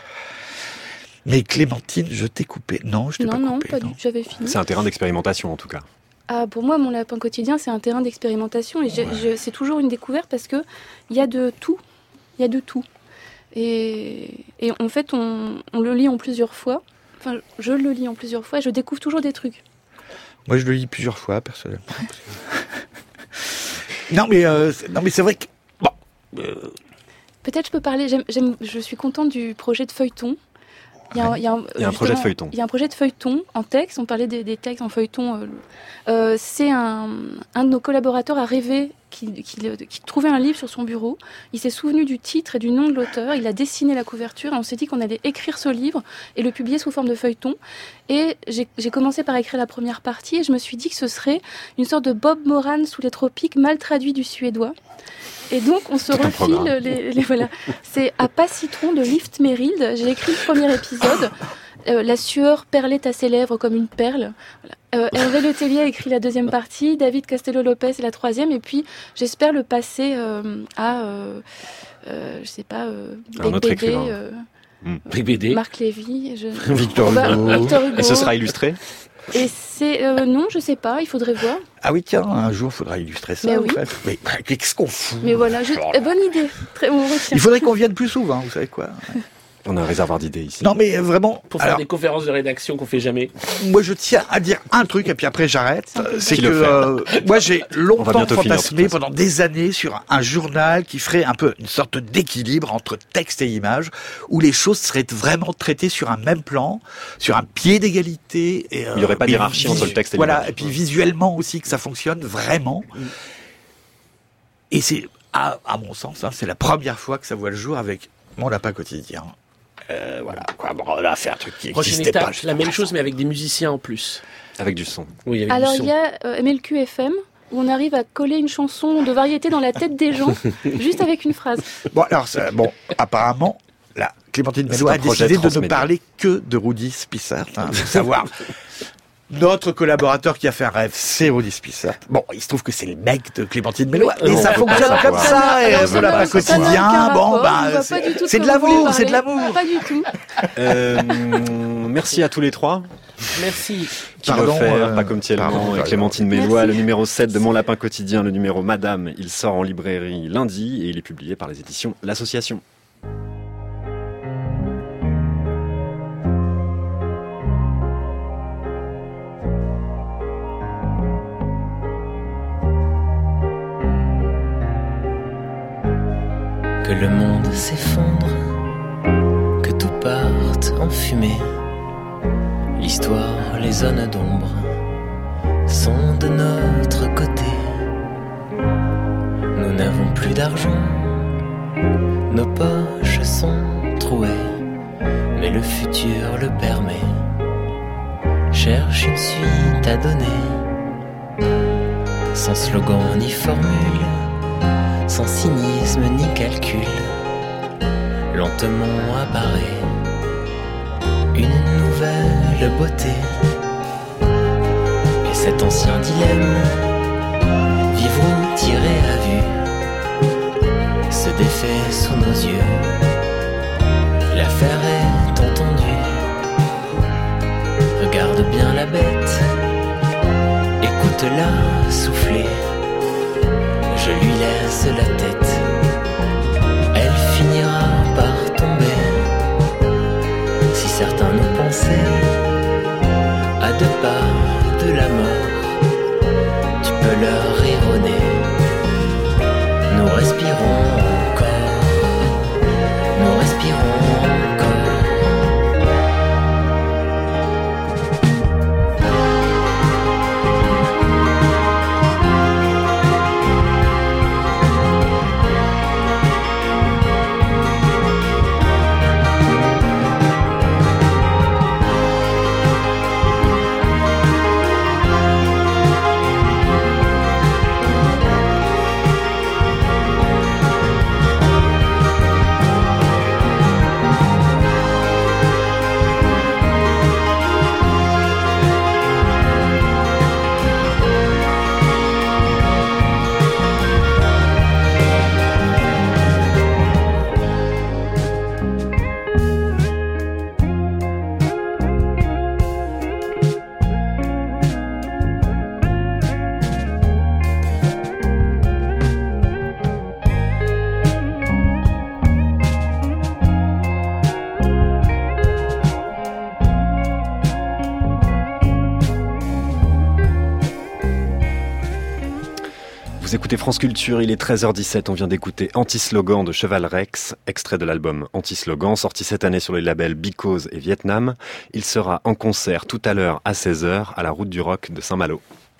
Mais Clémentine, je t'ai coupé. Non, je t'ai non, pas non, coupé. Pas non, pas du j'avais fini. C'est un terrain d'expérimentation en tout cas. Ah, pour moi, Mon Lapin quotidien, c'est un terrain d'expérimentation et je, ouais. je, c'est toujours une découverte parce que il y a de tout, il y a de tout. Et, et en fait, on, on le lit en plusieurs fois. Enfin, je le lis en plusieurs fois et je découvre toujours des trucs. Moi, je le lis plusieurs fois, personnellement. non, mais euh, non, mais c'est vrai que bon. Euh... Peut-être je peux parler. J'aime, j'aime, je suis contente du projet de feuilleton. Il y a, il y a un, il y a un projet de feuilleton. Il y a un projet de feuilleton en texte. On parlait des, des textes en feuilleton. Euh, euh, c'est un, un de nos collaborateurs a rêvé qu'il, qu'il, qu'il trouvait un livre sur son bureau. Il s'est souvenu du titre et du nom de l'auteur. Il a dessiné la couverture et on s'est dit qu'on allait écrire ce livre et le publier sous forme de feuilleton. Et j'ai, j'ai commencé par écrire la première partie et je me suis dit que ce serait une sorte de Bob Moran sous les tropiques mal traduit du suédois. Et donc, on se refile les, les, voilà. C'est à pas citron de Lift Merrild. J'ai écrit le premier épisode. Euh, la sueur perlait à ses lèvres comme une perle. Voilà. Euh, Hervé Letellier a écrit la deuxième partie. David Castello-Lopez la troisième. Et puis, j'espère le passer euh, à, euh, euh, je sais pas, euh, un autre écrivain. Euh, mmh. B D. Marc Lévy. Je... Victor Hugo. Victor Hugo. Et ce sera illustré? Et c'est euh, non, je sais pas, il faudrait voir. Ah oui, tiens, un jour, il faudra illustrer ça. Mais oui. En fait. Mais qu'est-ce qu'on fout? Mais voilà, je... oh bonne idée. Très bon. Il faudrait qu'on vienne plus souvent, vous savez quoi. On a un réservoir d'idées ici. Non, mais vraiment. Pour faire alors, des conférences de rédaction qu'on fait jamais. Moi, je tiens à dire un truc, et puis après, j'arrête. C'est que euh, moi, j'ai longtemps fantasmé pendant des années sur un, un journal qui ferait un peu une sorte d'équilibre entre texte et image, où les choses seraient vraiment traitées sur un même plan, sur un pied d'égalité. Et, euh, il n'y aurait pas d'hierarchie entre le texte et voilà, l'image. Voilà, et puis visuellement aussi que ça fonctionne vraiment. Et c'est, à, à mon sens, hein, c'est la première fois que ça voit le jour avec Mon Lapin quotidien. Euh, voilà, quoi, bon, on a fait un truc qui n'existait pas. La même chose, mais avec des musiciens en plus. Avec du son. Oui, avec Alors, du son. il y a euh, M L Q F M, où on arrive à coller une chanson de variété dans la tête des gens, juste avec une phrase. Bon, alors, ça, bon, apparemment, là, Clémentine Melloy a décidé de ne parler que de Rudi Spissart. Hein, faut savoir. Notre collaborateur qui a fait un rêve, c'est Rudi Spissa. Bon, il se trouve que c'est le mec de Clémentine Bellois. Et ça fonctionne alors, comme ça. alors, Et voilà, pas quotidien. Bon, bah, c'est de l'amour, c'est de l'amour. Pas du tout. Euh, merci à tous les trois. Merci. Pardon, euh, pas comme Thielman pardon, et Clémentine Bellois, le numéro sept de Mon Lapin Quotidien, le numéro Madame, il sort en librairie lundi et il est publié par les éditions L'Association. Que le monde s'effondre, que tout parte en fumée. L'histoire, les zones d'ombre sont de notre côté. Nous n'avons plus d'argent, nos poches sont trouées, mais le futur le permet. Cherche une suite à donner, sans slogan ni formule, sans cynisme ni calcul. Lentement apparaît une nouvelle beauté. Et cet ancien dilemme, vivre ou tirer à vue, se défait sous nos yeux. L'affaire est entendue. Regarde bien la bête, écoute-la souffler. Je lui laisse la tête, elle finira par tomber. Si certains nous pensaient à deux pas de la mort, tu peux leur erronner. Nous respirons encore, nous respirons encore. Vous écoutez France Culture, il est treize heures dix-sept, on vient d'écouter Anti-Slogan de Cheval Rex, extrait de l'album Anti-Slogan, sorti cette année sur les labels Because et Vietnam. Il sera en concert tout à l'heure à seize heures à la Route du Rock de Saint-Malo.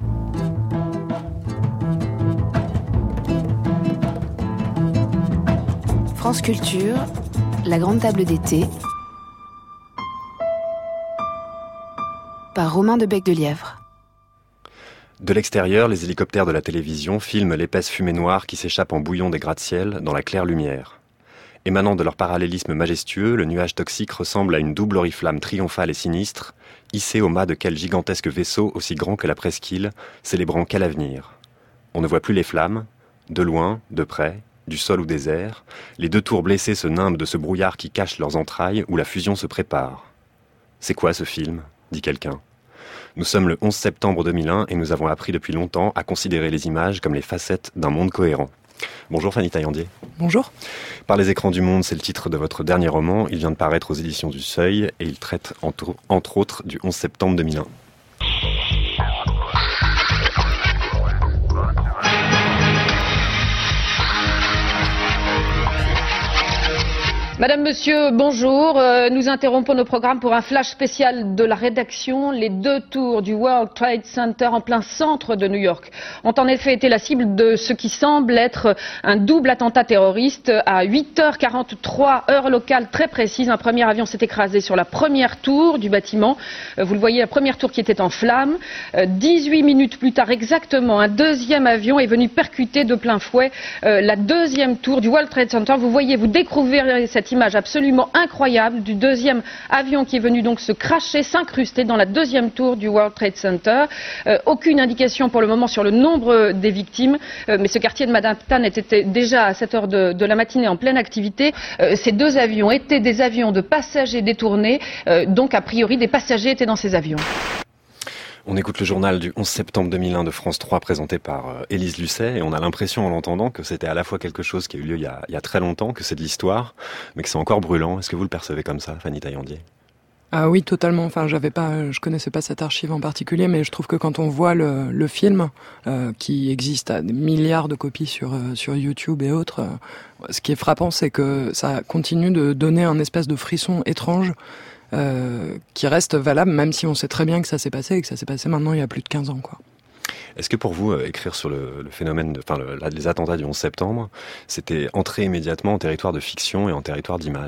France Culture, la grande table d'été, par Romain de Bec-de-Lièvre. De l'extérieur, les hélicoptères de la télévision filment l'épaisse fumée noire qui s'échappe en bouillon des gratte-ciel dans la claire lumière. Émanant de leur parallélisme majestueux, le nuage toxique ressemble à une double oriflamme triomphale et sinistre, hissée au mât de quel gigantesque vaisseau aussi grand que la presqu'île, célébrant quel avenir. On ne voit plus les flammes, de loin, de près, du sol ou des airs, les deux tours blessées se nimbent de ce brouillard qui cache leurs entrailles où la fusion se prépare. « C'est quoi ce film ?» dit quelqu'un. Nous sommes le onze septembre deux mille un et nous avons appris depuis longtemps à considérer les images comme les facettes d'un monde cohérent. Bonjour Fanny Taillandier. Bonjour. Par les écrans du monde, c'est le titre de votre dernier roman. Il vient de paraître aux éditions du Seuil et il traite entre, entre autres du onze septembre deux mille un. Madame, Monsieur, bonjour. Euh, nous interrompons nos programmes pour un flash spécial de la rédaction. Les deux tours du World Trade Center en plein centre de New York ont en effet été la cible de ce qui semble être un double attentat terroriste. À huit heures quarante-trois, heure locale très précise, un premier avion s'est écrasé sur la première tour du bâtiment. Euh, vous le voyez, la première tour qui était en flammes. Euh, dix-huit minutes plus tard exactement, un deuxième avion est venu percuter de plein fouet euh, la deuxième tour du World Trade Center. Vous voyez, vous découvrez cette cette image absolument incroyable du deuxième avion qui est venu donc se cracher, s'incruster dans la deuxième tour du World Trade Center. Euh, aucune indication pour le moment sur le nombre des victimes, euh, mais ce quartier de Manhattan était déjà à sept heures de, de la matinée en pleine activité. Euh, ces deux avions étaient des avions de passagers détournés, euh, donc a priori des passagers étaient dans ces avions. On écoute le journal du onze septembre deux mille un de France trois présenté par euh, Élise Lucet et on a l'impression en l'entendant que c'était à la fois quelque chose qui a eu lieu il y a, il y a très longtemps, que c'est de l'histoire, mais que c'est encore brûlant. Est-ce que vous le percevez comme ça, Fanny Taillandier ? Ah oui, totalement. Enfin, j'avais pas, je connaissais pas cette archive en particulier, mais je trouve que quand on voit le, le film, euh, qui existe à des milliards de copies sur euh, sur YouTube et autres, euh, ce qui est frappant, c'est que ça continue de donner un espèce de frisson étrange. Euh, qui reste valable même si on sait très bien que ça s'est passé et que ça s'est passé maintenant il y a plus de quinze ans, quoi. Est-ce que pour vous, euh, écrire sur le, le phénomène, de, enfin le, les attentats du onze septembre, c'était entrer immédiatement en territoire de fiction et en territoire d'image ?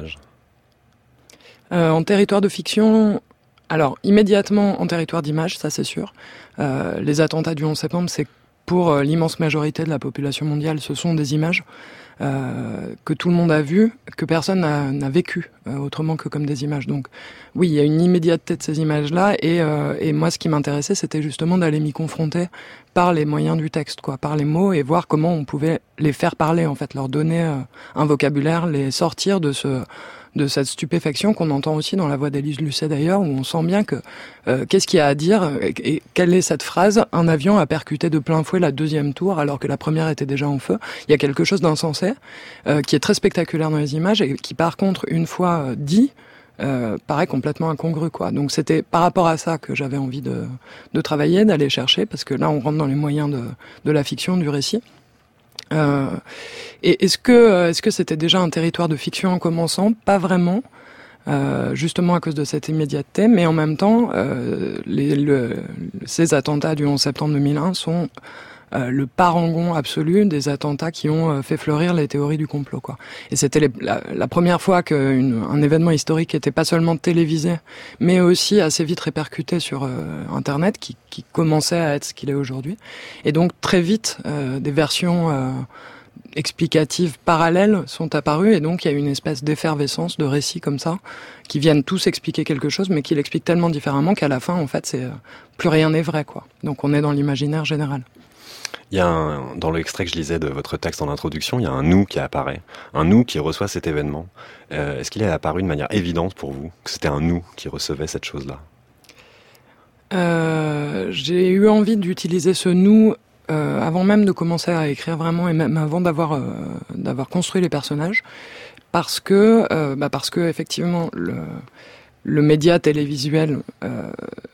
euh, En territoire de fiction, alors immédiatement en territoire d'image, ça c'est sûr. Euh, les attentats du onze septembre, c'est pour euh, l'immense majorité de la population mondiale, ce sont des images. Euh, que tout le monde a vu, que personne n'a, n'a vécu euh, autrement que comme des images. Donc oui, il y a une immédiateté de ces images-là, et, euh, et moi ce qui m'intéressait, c'était justement d'aller m'y confronter par les moyens du texte, quoi, par les mots, et voir comment on pouvait les faire parler, en fait, leur donner euh, un vocabulaire, les sortir de ce de cette stupéfaction qu'on entend aussi dans la voix d'Élise Lucet d'ailleurs, où on sent bien que euh, qu'est-ce qu'il y a à dire et, et quelle est cette phrase ? Un avion a percuté de plein fouet la deuxième tour alors que la première était déjà en feu. Il y a quelque chose d'insensé euh, qui est très spectaculaire dans les images et qui par contre une fois euh, dit euh, paraît complètement incongru, quoi. Donc c'était par rapport à ça que j'avais envie de, de travailler, d'aller chercher, parce que là on rentre dans les moyens de, de la fiction, du récit. Euh, et est-ce que est-ce que c'était déjà un territoire de fiction en commençant ? Pas vraiment, euh, justement à cause de cette immédiateté, mais en même temps, euh, les, le, ces attentats du onze septembre deux mille un sont euh, le parangon absolu des attentats qui ont euh, fait fleurir les théories du complot, quoi. Et c'était les, la, la première fois qu'un événement historique était pas seulement télévisé, mais aussi assez vite répercuté sur euh, Internet, qui, qui commençait à être ce qu'il est aujourd'hui. Et donc très vite, euh, des versions euh, explicatives parallèles sont apparues, et donc il y a une espèce d'effervescence de récits comme ça, qui viennent tous expliquer quelque chose, mais qui l'expliquent tellement différemment qu'à la fin, en fait, c'est euh, plus rien n'est vrai, quoi. Donc on est dans l'imaginaire général. Il y a un, dans l'extrait que je lisais de votre texte en introduction, il y a un nous qui apparaît, un nous qui reçoit cet événement. Euh, est-ce qu'il est apparu de manière évidente pour vous que c'était un nous qui recevait cette chose-là ? euh, J'ai eu envie d'utiliser ce nous euh, avant même de commencer à écrire vraiment, et même avant d'avoir euh, d'avoir construit les personnages, parce que euh, bah parce que effectivement le le média télévisuel euh,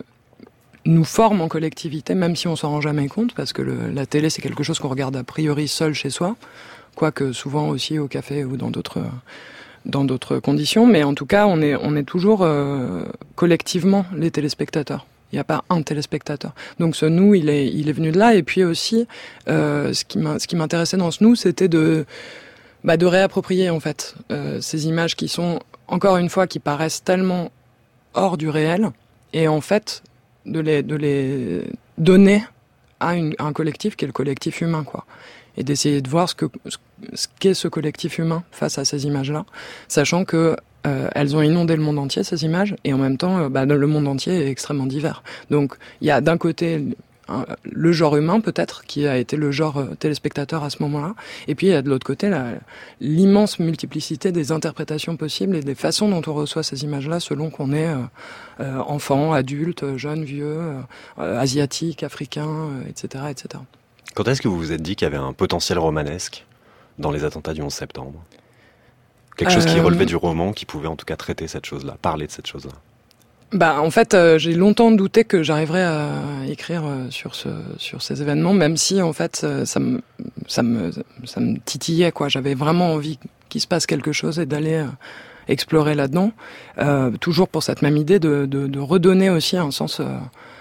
nous forme en collectivité, même si on s'en rend jamais compte, parce que le, la télé, c'est quelque chose qu'on regarde a priori seul chez soi, quoique souvent aussi au café ou dans d'autres dans d'autres conditions, mais en tout cas, on est on est toujours euh, collectivement les téléspectateurs. Il n'y a pas un téléspectateur. Donc ce nous, il est il est venu de là, et puis aussi euh, ce qui m'a, ce qui m'intéressait dans ce nous, c'était de bah, de réapproprier en fait euh, ces images qui sont, encore une fois, qui paraissent tellement hors du réel, et en fait de les de les donner à, une, à un collectif qui est le collectif humain, quoi, et d'essayer de voir ce que ce qu'est ce collectif humain face à ces images-là, sachant que euh, elles ont inondé le monde entier, ces images, et en même temps euh, bah, le monde entier est extrêmement divers. Donc il y a d'un côté un, le genre humain peut-être qui a été le genre euh, téléspectateur à ce moment-là, et puis il y a de l'autre côté la, l'immense multiplicité des interprétations possibles et des façons dont on reçoit ces images-là selon qu'on est euh, euh, enfant, adulte, jeune, vieux, euh, euh, asiatique, africain, euh, et cetera, et cetera. Quand est-ce que vous vous êtes dit qu'il y avait un potentiel romanesque dans les attentats du onze septembre ? Quelque chose qui relevait du roman, qui pouvait en tout cas traiter cette chose-là, parler de cette chose-là. Bah, en fait, euh, j'ai longtemps douté que j'arriverais à écrire euh, sur ce, sur ces événements, même si, en fait, euh, ça me, ça me, ça me titillait, quoi. J'avais vraiment envie qu'il se passe quelque chose et d'aller euh, explorer là-dedans. Euh, toujours pour cette même idée de, de, de redonner aussi un sens euh,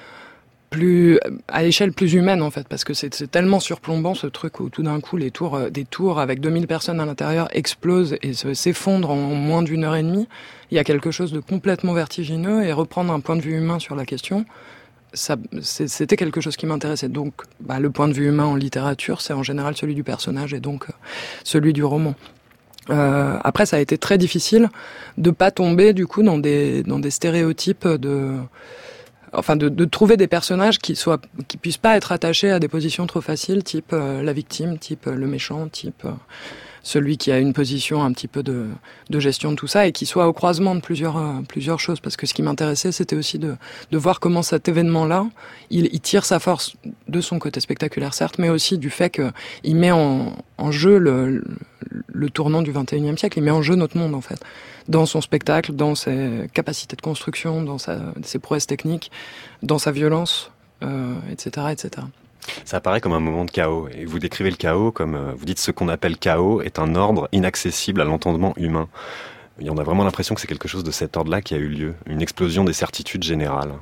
plus, à l'échelle plus humaine, en fait, parce que c'est, c'est tellement surplombant, ce truc où tout d'un coup, les tours, euh, des tours avec deux mille personnes à l'intérieur explosent et se, s'effondrent en moins d'une heure et demie. Il y a quelque chose de complètement vertigineux, et reprendre un point de vue humain sur la question, ça, c'était quelque chose qui m'intéressait. Donc, bah, le point de vue humain en littérature, c'est en général celui du personnage et donc euh, celui du roman. Euh, après, ça a été très difficile de pas tomber du coup dans des dans des stéréotypes de, enfin de, de trouver des personnages qui soient qui puissent pas être attachés à des positions trop faciles, type euh, la victime, type euh, le méchant, type euh, celui qui a une position un petit peu de, de gestion de tout ça et qui soit au croisement de plusieurs euh, plusieurs choses. Parce que ce qui m'intéressait, c'était aussi de de voir comment cet événement-là, il, il tire sa force de son côté spectaculaire, certes, mais aussi du fait que il met en, en jeu le, le le tournant du vingt et unième siècle. Il met en jeu notre monde, en fait, dans son spectacle, dans ses capacités de construction, dans sa, ses prouesses techniques, dans sa violence, euh, et cetera, et cetera. Ça apparaît comme un moment de chaos, et vous décrivez le chaos comme, euh, vous dites, ce qu'on appelle chaos est un ordre inaccessible à l'entendement humain. Et on a vraiment l'impression que c'est quelque chose de cet ordre-là qui a eu lieu, une explosion des certitudes générales.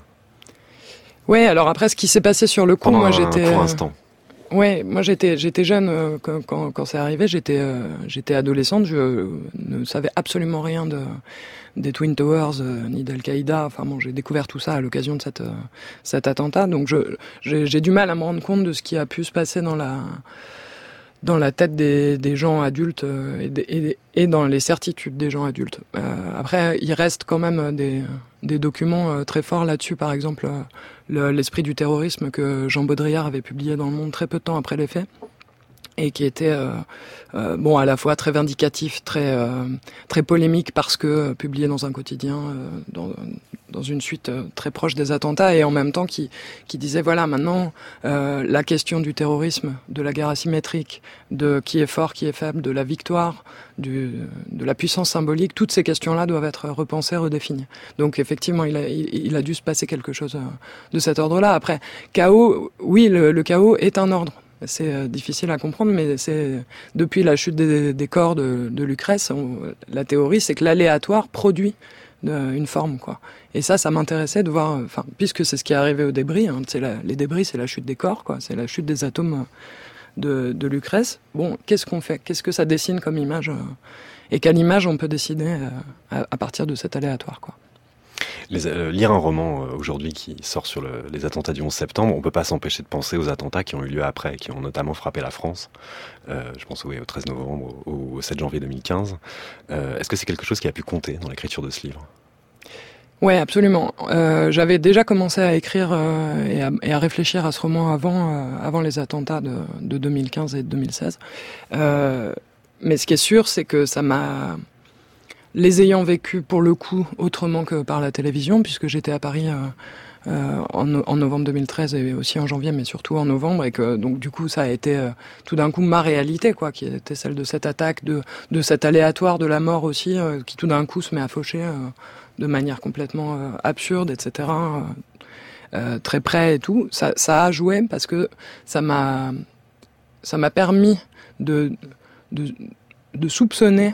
Ouais, alors après, ce qui s'est passé sur le coup, Pendant moi un j'étais... court instant. Ouais, moi j'étais j'étais jeune euh, quand, quand quand c'est arrivé, j'étais euh, j'étais adolescente, je euh, ne savais absolument rien de des Twin Towers euh, ni d'Al-Qaïda. Enfin bon, j'ai découvert tout ça à l'occasion de cette euh, cet attentat, donc je j'ai, j'ai du mal à me rendre compte de ce qui a pu se passer dans la dans la tête des des gens adultes euh, et, des, et et dans les certitudes des gens adultes. Euh, après, il reste quand même des des documents euh, très forts là-dessus, par exemple euh, le, l'esprit du terrorisme que Jean Baudrillard avait publié dans Le Monde très peu de temps après les faits et qui était euh, euh, bon à la fois très vindicatif, très euh, très polémique parce que euh, publié dans un quotidien euh, dans dans une suite euh, très proche des attentats et en même temps qui qui disait voilà maintenant euh, la question du terrorisme, de la guerre asymétrique, de qui est fort, qui est faible, de la victoire, du de la puissance symbolique, toutes ces questions-là doivent être repensées, redéfinies. Donc effectivement, il a il, il a dû se passer quelque chose de cet ordre-là. Après, chaos, oui, le, le chaos est un ordre. C'est euh, difficile à comprendre, mais c'est depuis la chute des, des corps de, de Lucrèce, on, la théorie, c'est que l'aléatoire produit de, une forme, quoi. Et ça, ça m'intéressait de voir, enfin, puisque c'est ce qui est arrivé aux débris. Hein, c'est la, les débris, c'est la chute des corps, quoi. C'est la chute des atomes de, de Lucrèce. Bon, qu'est-ce qu'on fait ? Qu'est-ce que ça dessine comme image euh, et quelle image on peut décider euh, à, à partir de cet aléatoire, quoi. Les, euh, lire un roman euh, aujourd'hui qui sort sur le, les attentats du onze septembre, on peut pas s'empêcher de penser aux attentats qui ont eu lieu après, qui ont notamment frappé la France. Euh, je pense oui, au treize novembre, au, au sept janvier deux mille quinze. Euh, est-ce que c'est quelque chose qui a pu compter dans l'écriture de ce livre ? Ouais, absolument. Euh, j'avais déjà commencé à écrire euh, et, à, et à réfléchir à ce roman avant, euh, avant les attentats de, de deux mille quinze et de deux mille seize. Euh, mais ce qui est sûr, c'est que ça m'a... Les ayant vécu pour le coup autrement que par la télévision, puisque j'étais à Paris euh, euh, en, en novembre deux mille treize et aussi en janvier, mais surtout en novembre, et que donc du coup ça a été euh, tout d'un coup ma réalité, quoi, qui était celle de cette attaque, de de cet aléatoire de la mort aussi, euh, qui tout d'un coup se met à faucher euh, de manière complètement euh, absurde, et cetera. Euh, euh, très près et tout. Ça, ça a joué parce que ça m'a ça m'a permis de de de soupçonner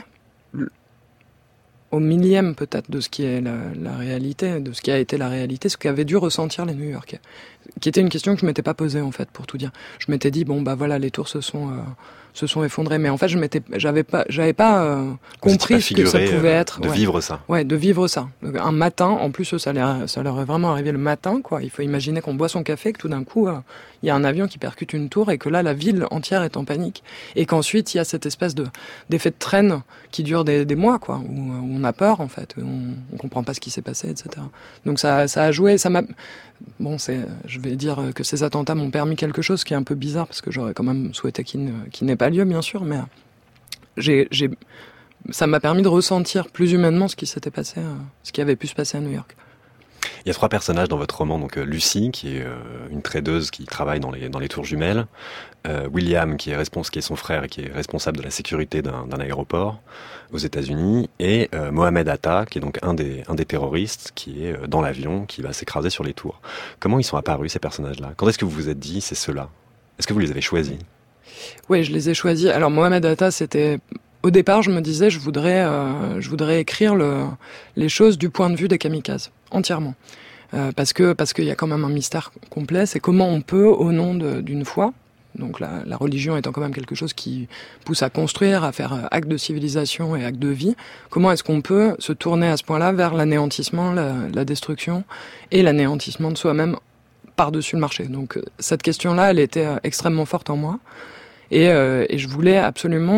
au millième peut-être de ce qui est la, la réalité, de ce qui a été la réalité, ce qu'avaient dû ressentir les New-Yorkais, qui était une question que je m'étais pas posée en fait, pour tout dire. Je m'étais dit bon bah voilà, les tours se sont euh, se sont effondrées, mais en fait je m'étais, j'avais pas, j'avais pas euh, compris pas ce que ça pouvait euh, être. De ouais. vivre ça. Ouais, de vivre ça. Un matin, en plus ça leur, ça leur est vraiment arrivé le matin, quoi. Il faut imaginer qu'on boit son café, que tout d'un coup il euh, y a un avion qui percute une tour et que là la ville entière est en panique, et qu'ensuite il y a cette espèce de d'effet de traîne qui dure des, des mois, quoi, où, où on a peur en fait, on, on comprend pas ce qui s'est passé, et cetera. Donc ça, ça a joué, ça m'a, bon, c'est, je vais dire que ces attentats m'ont permis quelque chose qui est un peu bizarre parce que j'aurais quand même souhaité qu'il, ne, qu'il n'ait pas lieu, bien sûr, mais j'ai, j'ai, ça m'a permis de ressentir plus humainement ce qui s'était passé, ce qui avait pu se passer à New York. Il y a trois personnages dans votre roman, donc euh, Lucie, qui est euh, une tradeuse qui travaille dans les, dans les tours jumelles, euh, William, qui est, respons- qui est son frère et qui est responsable de la sécurité d'un, d'un aéroport aux États-Unis, et euh, Mohamed Atta, qui est donc un des, un des terroristes qui est euh, dans l'avion, qui va s'écraser sur les tours. Comment ils sont apparus, ces personnages-là ? Quand est-ce que vous vous êtes dit, c'est ceux-là ? Est-ce que vous les avez choisis ? Oui, je les ai choisis. Alors Mohamed Atta, c'était... Au départ, je me disais, je voudrais, euh, je voudrais écrire le, les choses du point de vue des kamikazes, entièrement. Euh, parce que parce qu'il y a quand même un mystère complet, c'est comment on peut, au nom de, d'une foi, donc la, la religion étant quand même quelque chose qui pousse à construire, à faire acte de civilisation et acte de vie, comment est-ce qu'on peut se tourner à ce point-là vers l'anéantissement, la, la destruction et l'anéantissement de soi-même par-dessus le marché. Donc cette question-là, elle était extrêmement forte en moi, et, euh, et je voulais absolument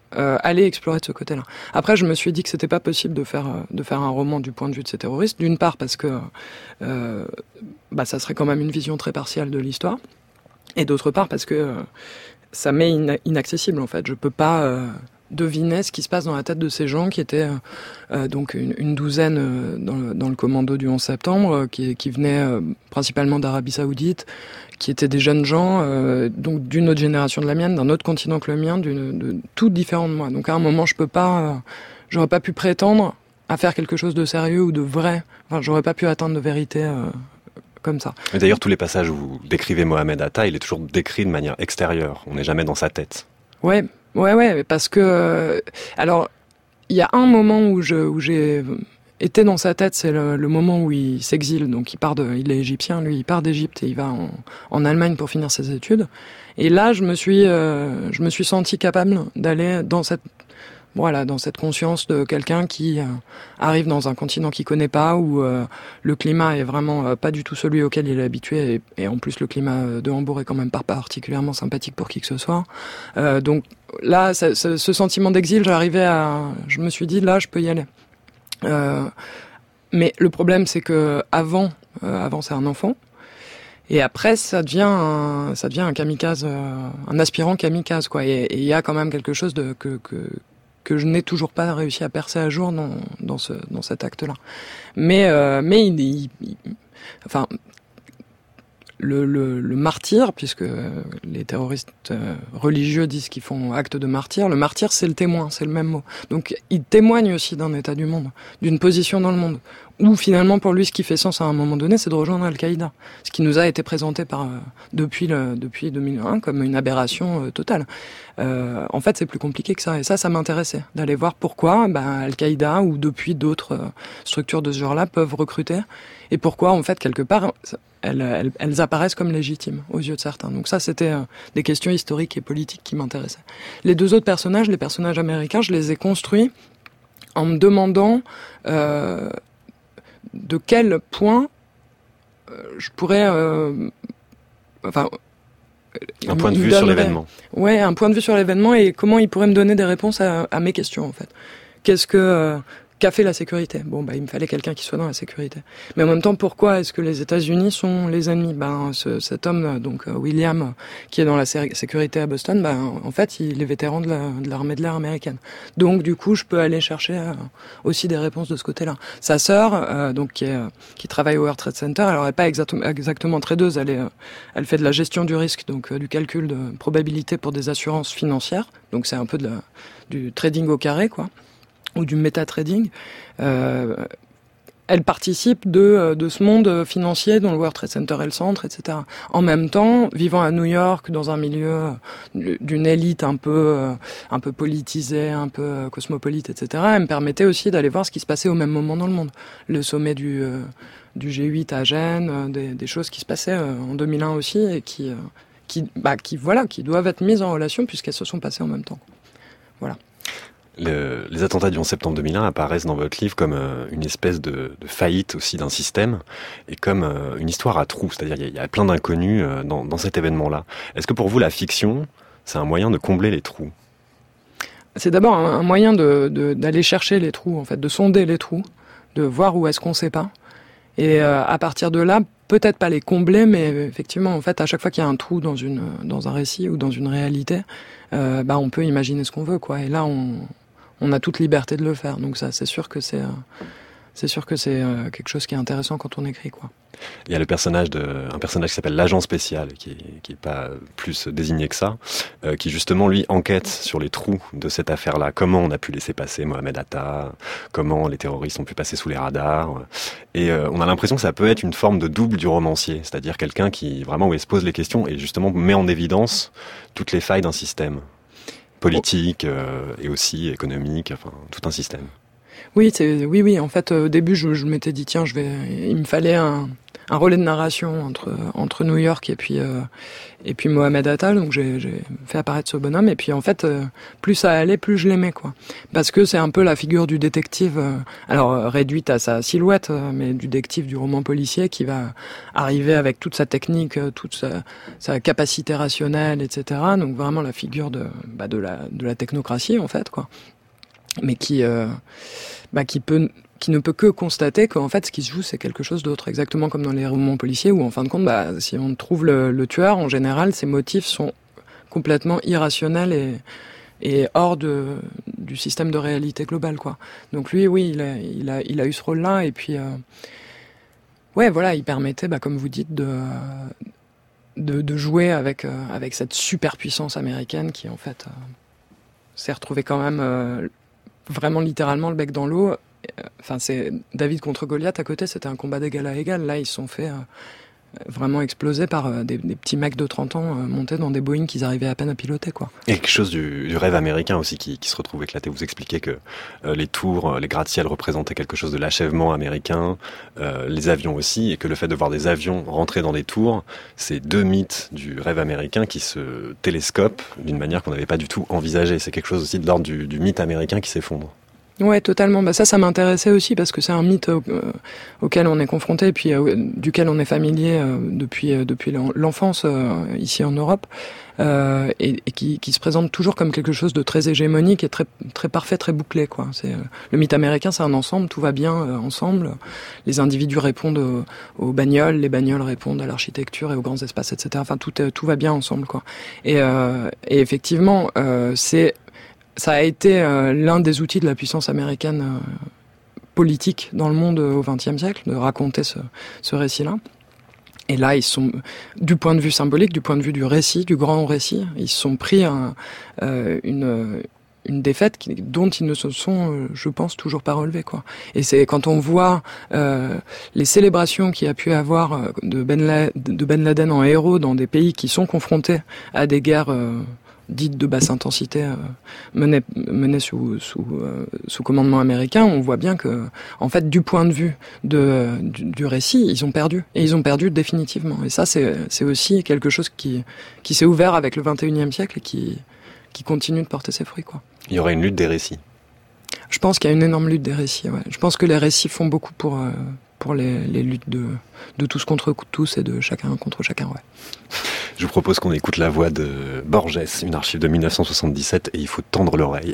euh, aller explorer de ce côté-là. Après, je me suis dit que c'était pas possible de faire euh, de faire un roman du point de vue de ces terroristes. D'une part parce que euh, bah ça serait quand même une vision très partielle de l'histoire, et d'autre part parce que euh, ça m'est in- inaccessible en fait. Je peux pas euh, deviner ce qui se passe dans la tête de ces gens qui étaient euh, euh, donc une, une douzaine euh, dans, le, dans le commando du onze septembre, euh, qui, qui venaient euh, principalement d'Arabie Saoudite, qui étaient des jeunes gens, euh, donc d'une autre génération de la mienne, d'un autre continent que le mien, d'une, de tout différent de moi. Donc à un moment, je peux pas, euh, j'aurais pas pu prétendre à faire quelque chose de sérieux ou de vrai. Enfin, j'aurais pas pu atteindre de vérité euh, comme ça. Et d'ailleurs, tous les passages où vous décrivez Mohamed Atta, il est toujours décrit de manière extérieure. On n'est jamais dans sa tête. Ouais. Ouais, ouais, parce que euh, alors il y a un moment où je où j'ai été dans sa tête, c'est le, le moment où il s'exile. Donc il part de, il est égyptien, lui, il part d'Égypte et il va en, en Allemagne pour finir ses études. Et là, je me suis euh, je me suis senti capable d'aller dans cette voilà dans cette conscience de quelqu'un qui euh, arrive dans un continent qu'il connaît pas, où euh, le climat est vraiment euh, pas du tout celui auquel il est habitué, et, et en plus le climat de Hambourg est quand même pas particulièrement sympathique pour qui que ce soit. Euh, donc là, ça, ce, ce sentiment d'exil, j'arrivais à, je me suis dit là, je peux y aller. Euh, mais le problème, c'est que avant, euh, avant c'est un enfant, et après ça devient un, ça devient un kamikaze, euh, un aspirant kamikaze quoi. Et il y a quand même quelque chose de que que que je n'ai toujours pas réussi à percer à jour dans dans ce dans cet acte-là. Mais euh, mais il, il, il enfin. Le, le, le martyr, puisque les terroristes euh, religieux disent qu'ils font acte de martyr, le martyr c'est le témoin, c'est le même mot. Donc il témoigne aussi d'un état du monde, d'une position dans le monde, où finalement pour lui ce qui fait sens à un moment donné c'est de rejoindre Al-Qaïda, ce qui nous a été présenté par, euh, depuis, le, depuis deux mille un comme une aberration euh, totale. Euh, en fait c'est plus compliqué que ça, et ça ça m'intéressait, d'aller voir pourquoi bah, Al-Qaïda ou depuis d'autres euh, structures de ce genre-là peuvent recruter, et pourquoi en fait quelque part Elles, elles, elles apparaissent comme légitimes aux yeux de certains. Donc ça, c'était euh, des questions historiques et politiques qui m'intéressaient. Les deux autres personnages, les personnages américains, je les ai construits en me demandant euh, de quel point euh, je pourrais... Euh, enfin, un point de vue sur l'événement. Ouais, un point de vue sur l'événement, et comment ils pourraient me donner des réponses à, à mes questions, en fait. Qu'est-ce que... Euh, Qu'a fait la sécurité? Bon, bah, il me fallait quelqu'un qui soit dans la sécurité. Mais en même temps, pourquoi est-ce que les États-Unis sont les ennemis? Ben, ce, cet homme, donc William, qui est dans la sé- sécurité à Boston, ben, en fait, il est vétéran de, la, de l'armée de l'air américaine. Donc, du coup, je peux aller chercher euh, aussi des réponses de ce côté-là. Sa sœur, euh, donc, qui, est, qui travaille au World Trade Center, elle n'est pas exactement, exactement tradeuse. Elle est, elle fait de la gestion du risque, donc euh, du calcul de probabilité pour des assurances financières. Donc, c'est un peu de la, du trading au carré, quoi, ou du méta-trading. Euh, elle participe de, de ce monde financier dont le World Trade Center est le centre, et cetera. En même temps, vivant à New York, dans un milieu d'une élite un peu, un peu politisée, un peu cosmopolite, et cetera, elle me permettait aussi d'aller voir ce qui se passait au même moment dans le monde. Le sommet du, du G huit à Gênes, des, des choses qui se passaient en deux mille un aussi, et qui, qui, bah, qui, voilà, qui doivent être mises en relation puisqu'elles se sont passées en même temps. Voilà. Le, les attentats du onze septembre deux mille un apparaissent dans votre livre comme euh, une espèce de, de faillite aussi d'un système, et comme euh, une histoire à trous, c'est-à-dire il y, y a plein d'inconnus euh, dans, dans cet événement-là. Est-ce que pour vous la fiction, c'est un moyen de combler les trous? C'est d'abord un, un moyen de, de, d'aller chercher les trous, en fait, de sonder les trous, de voir où est-ce qu'on ne sait pas, et euh, à partir de là, peut-être pas les combler, mais effectivement, en fait, à chaque fois qu'il y a un trou dans une dans un récit ou dans une réalité, euh, bah on peut imaginer ce qu'on veut, quoi. Et là, on on a toute liberté de le faire. Donc ça, c'est sûr que c'est, euh, c'est sûr que c'est euh, quelque chose qui est intéressant quand on écrit, quoi. Il y a le personnage de, un personnage qui s'appelle l'agent spécial, qui est, qui est pas plus désigné que ça, euh, qui justement lui enquête sur les trous de cette affaire-là. Comment on a pu laisser passer Mohamed Atta, comment les terroristes ont pu passer sous les radars. Et euh, on a l'impression que ça peut être une forme de double du romancier, c'est-à-dire quelqu'un qui vraiment où il se pose les questions et justement met en évidence toutes les failles d'un système politique euh, et aussi économique, enfin tout un système. Oui, c'est, oui, oui. En fait, au début, je, je m'étais dit tiens, je vais, il me fallait un, un relais de narration entre entre New York et puis euh, et puis Mohamed Atta. Donc j'ai, j'ai fait apparaître ce bonhomme et puis en fait euh, plus ça allait, plus je l'aimais quoi. Parce que c'est un peu la figure du détective, euh, alors euh, réduite à sa silhouette, euh, mais du détective du roman policier qui va arriver avec toute sa technique, euh, toute sa, sa capacité rationnelle, et cetera. Donc vraiment la figure de bah, de la de la technocratie en fait quoi. Mais qui euh, bah, qui peut qui ne peut que constater qu'en fait ce qui se joue c'est quelque chose d'autre, exactement comme dans les romans policiers où en fin de compte bah, si on trouve le, le tueur, en général ses motifs sont complètement irrationnels et, et hors de, du système de réalité globale quoi. Donc lui oui il a, il a, il a eu ce rôle là et puis euh, ouais voilà il permettait bah, comme vous dites de, de, de jouer avec, euh, avec cette superpuissance américaine qui en fait euh, s'est retrouvée quand même euh, vraiment littéralement le bec dans l'eau. Enfin, c'est David contre Goliath à côté, c'était un combat d'égal à égal. Là, ils se sont fait euh, vraiment exploser par euh, des, des petits mecs de trente ans euh, montés dans des Boeing qu'ils arrivaient à peine à piloter, quoi. Et quelque chose du, du rêve américain aussi qui, qui se retrouve éclaté. Vous expliquez que euh, les tours, les gratte-ciel représentaient quelque chose de l'achèvement américain, euh, les avions aussi, et que le fait de voir des avions rentrer dans des tours, c'est deux mythes du rêve américain qui se télescopent d'une manière qu'on n'avait pas du tout envisagée. C'est quelque chose aussi de l'ordre du, du mythe américain qui s'effondre. Ouais, totalement. Bah ça, ça m'intéressait aussi parce que c'est un mythe euh, auquel on est confronté et puis euh, duquel on est familier euh, depuis euh, depuis l'enfance euh, ici en Europe euh, et, et qui, qui se présente toujours comme quelque chose de très hégémonique et très très parfait, très bouclé quoi. C'est euh, le mythe américain, c'est un ensemble, tout va bien euh, ensemble. Les individus répondent aux, aux bagnoles, les bagnoles répondent à l'architecture et aux grands espaces, et cetera. Enfin, tout euh, tout va bien ensemble quoi. Et, euh, et effectivement, euh, c'est ça a été euh, l'un des outils de la puissance américaine euh, politique dans le monde euh, au vingtième siècle, de raconter ce, ce récit-là. Et là, ils sont, du point de vue symbolique, du point de vue du récit, du grand récit, ils se sont pris un, euh, une, une défaite qui, dont ils ne se sont, euh, je pense, toujours pas relevés, quoi. Et c'est quand on voit euh, les célébrations qu'il y a pu avoir euh, de, Ben La, de Ben Laden en héros dans des pays qui sont confrontés à des guerres euh, dites de basse intensité euh, menées, menées sous, sous, euh, sous commandement américain, on voit bien que, en fait, du point de vue de, du, du récit, ils ont perdu. Et ils ont perdu définitivement. Et ça, c'est, c'est aussi quelque chose qui, qui s'est ouvert avec le vingt et unième siècle et qui, qui continue de porter ses fruits, quoi. Il y aurait une lutte des récits. Je pense qu'il y a une énorme lutte des récits, ouais. Je pense que les récits font beaucoup pour, euh, pour les, les luttes de, de tous contre tous et de chacun contre chacun, ouais. Je vous propose qu'on écoute la voix de Borges, une archive de mille neuf cent soixante-dix-sept, et il faut tendre l'oreille.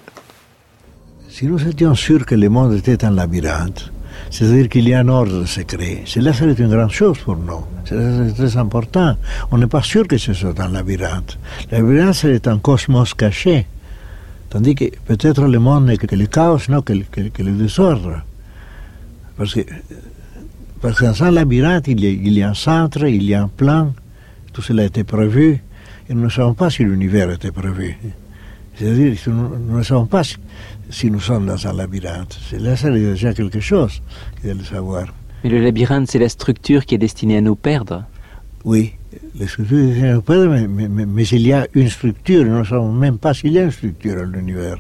Si nous étions sûrs que le monde était un labyrinthe, c'est-à-dire qu'il y a un ordre secret, cela serait une grande chose pour nous. C'est très important. On n'est pas sûr que ce soit un labyrinthe. Le labyrinthe, c'est un cosmos caché. Tandis que peut-être le monde n'est que le chaos, non, que, que, que le désordre. Parce que, parce que dans un labyrinthe, il y, a, il y a un centre, il y a un plan. Tout cela a été prévu, et nous ne savons pas si l'univers était prévu. C'est-à-dire que nous, nous ne savons pas si, si nous sommes dans un labyrinthe. C'est là, c'est déjà quelque chose de le savoir. Mais le labyrinthe, c'est la structure qui est destinée à nous perdre. Oui, la structure est destinée à nous perdre, mais, mais, mais, mais il y a une structure, nous ne savons même pas s'il y a une structure à l'univers.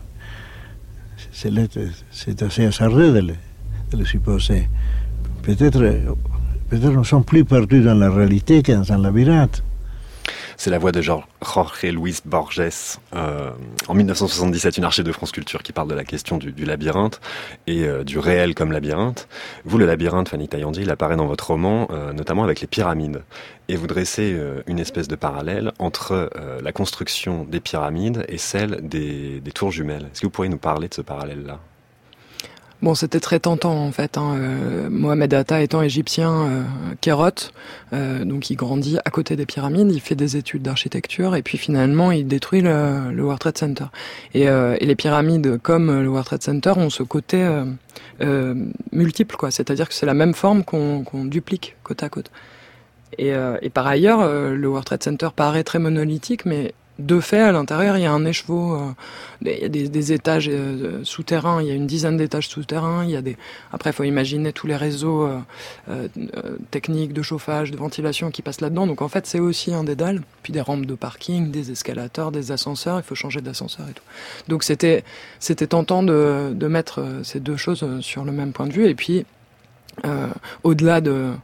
C'est, c'est assez hasardeux de le, de le supposer. Peut-être... Peut-être nous sommes plus perdus dans la réalité que dans un labyrinthe. C'est la voix de Jorge Luis Borges, euh, en mille neuf cent soixante-dix-sept, une archive de France Culture qui parle de la question du, du labyrinthe et euh, du réel comme labyrinthe. Vous, le labyrinthe, Fanny Taillandier, il apparaît dans votre roman, euh, notamment avec les pyramides. Et vous dressez euh, une espèce de parallèle entre euh, la construction des pyramides et celle des, des tours jumelles. Est-ce que vous pourriez nous parler de ce parallèle-là ? Bon, c'était très tentant en fait. Hein. Euh, Mohamed Atta étant égyptien, euh, kérote, euh, donc il grandit à côté des pyramides, il fait des études d'architecture et puis finalement il détruit le, le World Trade Center. Et, euh, et les pyramides, comme le World Trade Center, ont ce côté euh, euh, multiple, quoi. C'est-à-dire que c'est la même forme qu'on, qu'on duplique côte à côte. Et, euh, et par ailleurs, euh, le World Trade Center paraît très monolithique, mais de fait, à l'intérieur, il y a un écheveau, euh, il y a des, des étages euh, souterrains, il y a une dizaine d'étages souterrains, il y a des... Après, il faut imaginer tous les réseaux euh, euh, techniques de chauffage, de ventilation qui passent là-dedans. Donc en fait, c'est aussi un dédale. Puis des rampes de parking, des escalators, des ascenseurs, il faut changer d'ascenseur et tout. Donc c'était, c'était tentant de, de mettre ces deux choses sur le même point de vue. Et puis, euh, au-delà de...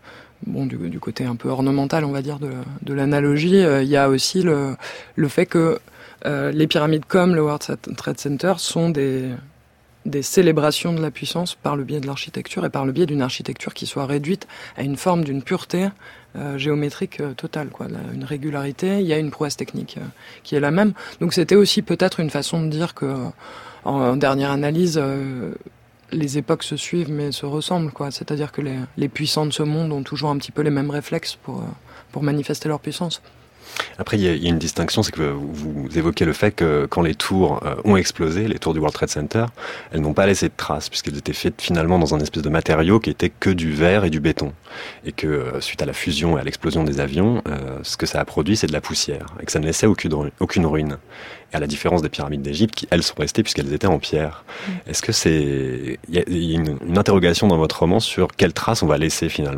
bon, du, du côté un peu ornemental, on va dire, de, de l'analogie, il euh, y a aussi le, le fait que euh, les pyramides comme le World Trade Center sont des, des célébrations de la puissance par le biais de l'architecture et par le biais d'une architecture qui soit réduite à une forme d'une pureté euh, géométrique euh, totale, quoi, là, une régularité. Il y a une prouesse technique euh, qui est la même. Donc c'était aussi peut-être une façon de dire que, en, en dernière analyse, euh, les époques se suivent mais se ressemblent, quoi. C'est-à-dire que les, les puissants de ce monde ont toujours un petit peu les mêmes réflexes pour, euh, pour manifester leur puissance. Après, il y, y a une distinction, c'est que vous, vous évoquez le fait que quand les tours euh, ont explosé, les tours du World Trade Center, elles n'ont pas laissé de traces, puisqu'elles étaient faites finalement dans un espèce de matériau qui était que du verre et du béton. Et que, euh, suite à la fusion et à l'explosion des avions, euh, ce que ça a produit, c'est de la poussière, et que ça ne laissait aucune, aucune ruine. Et à la différence des pyramides d'Égypte, qui, elles, sont restées puisqu'elles étaient en pierre. Mmh. Est-ce que c'est... Il y a, y a une, une interrogation dans votre roman sur quelles traces on va laisser finalement ?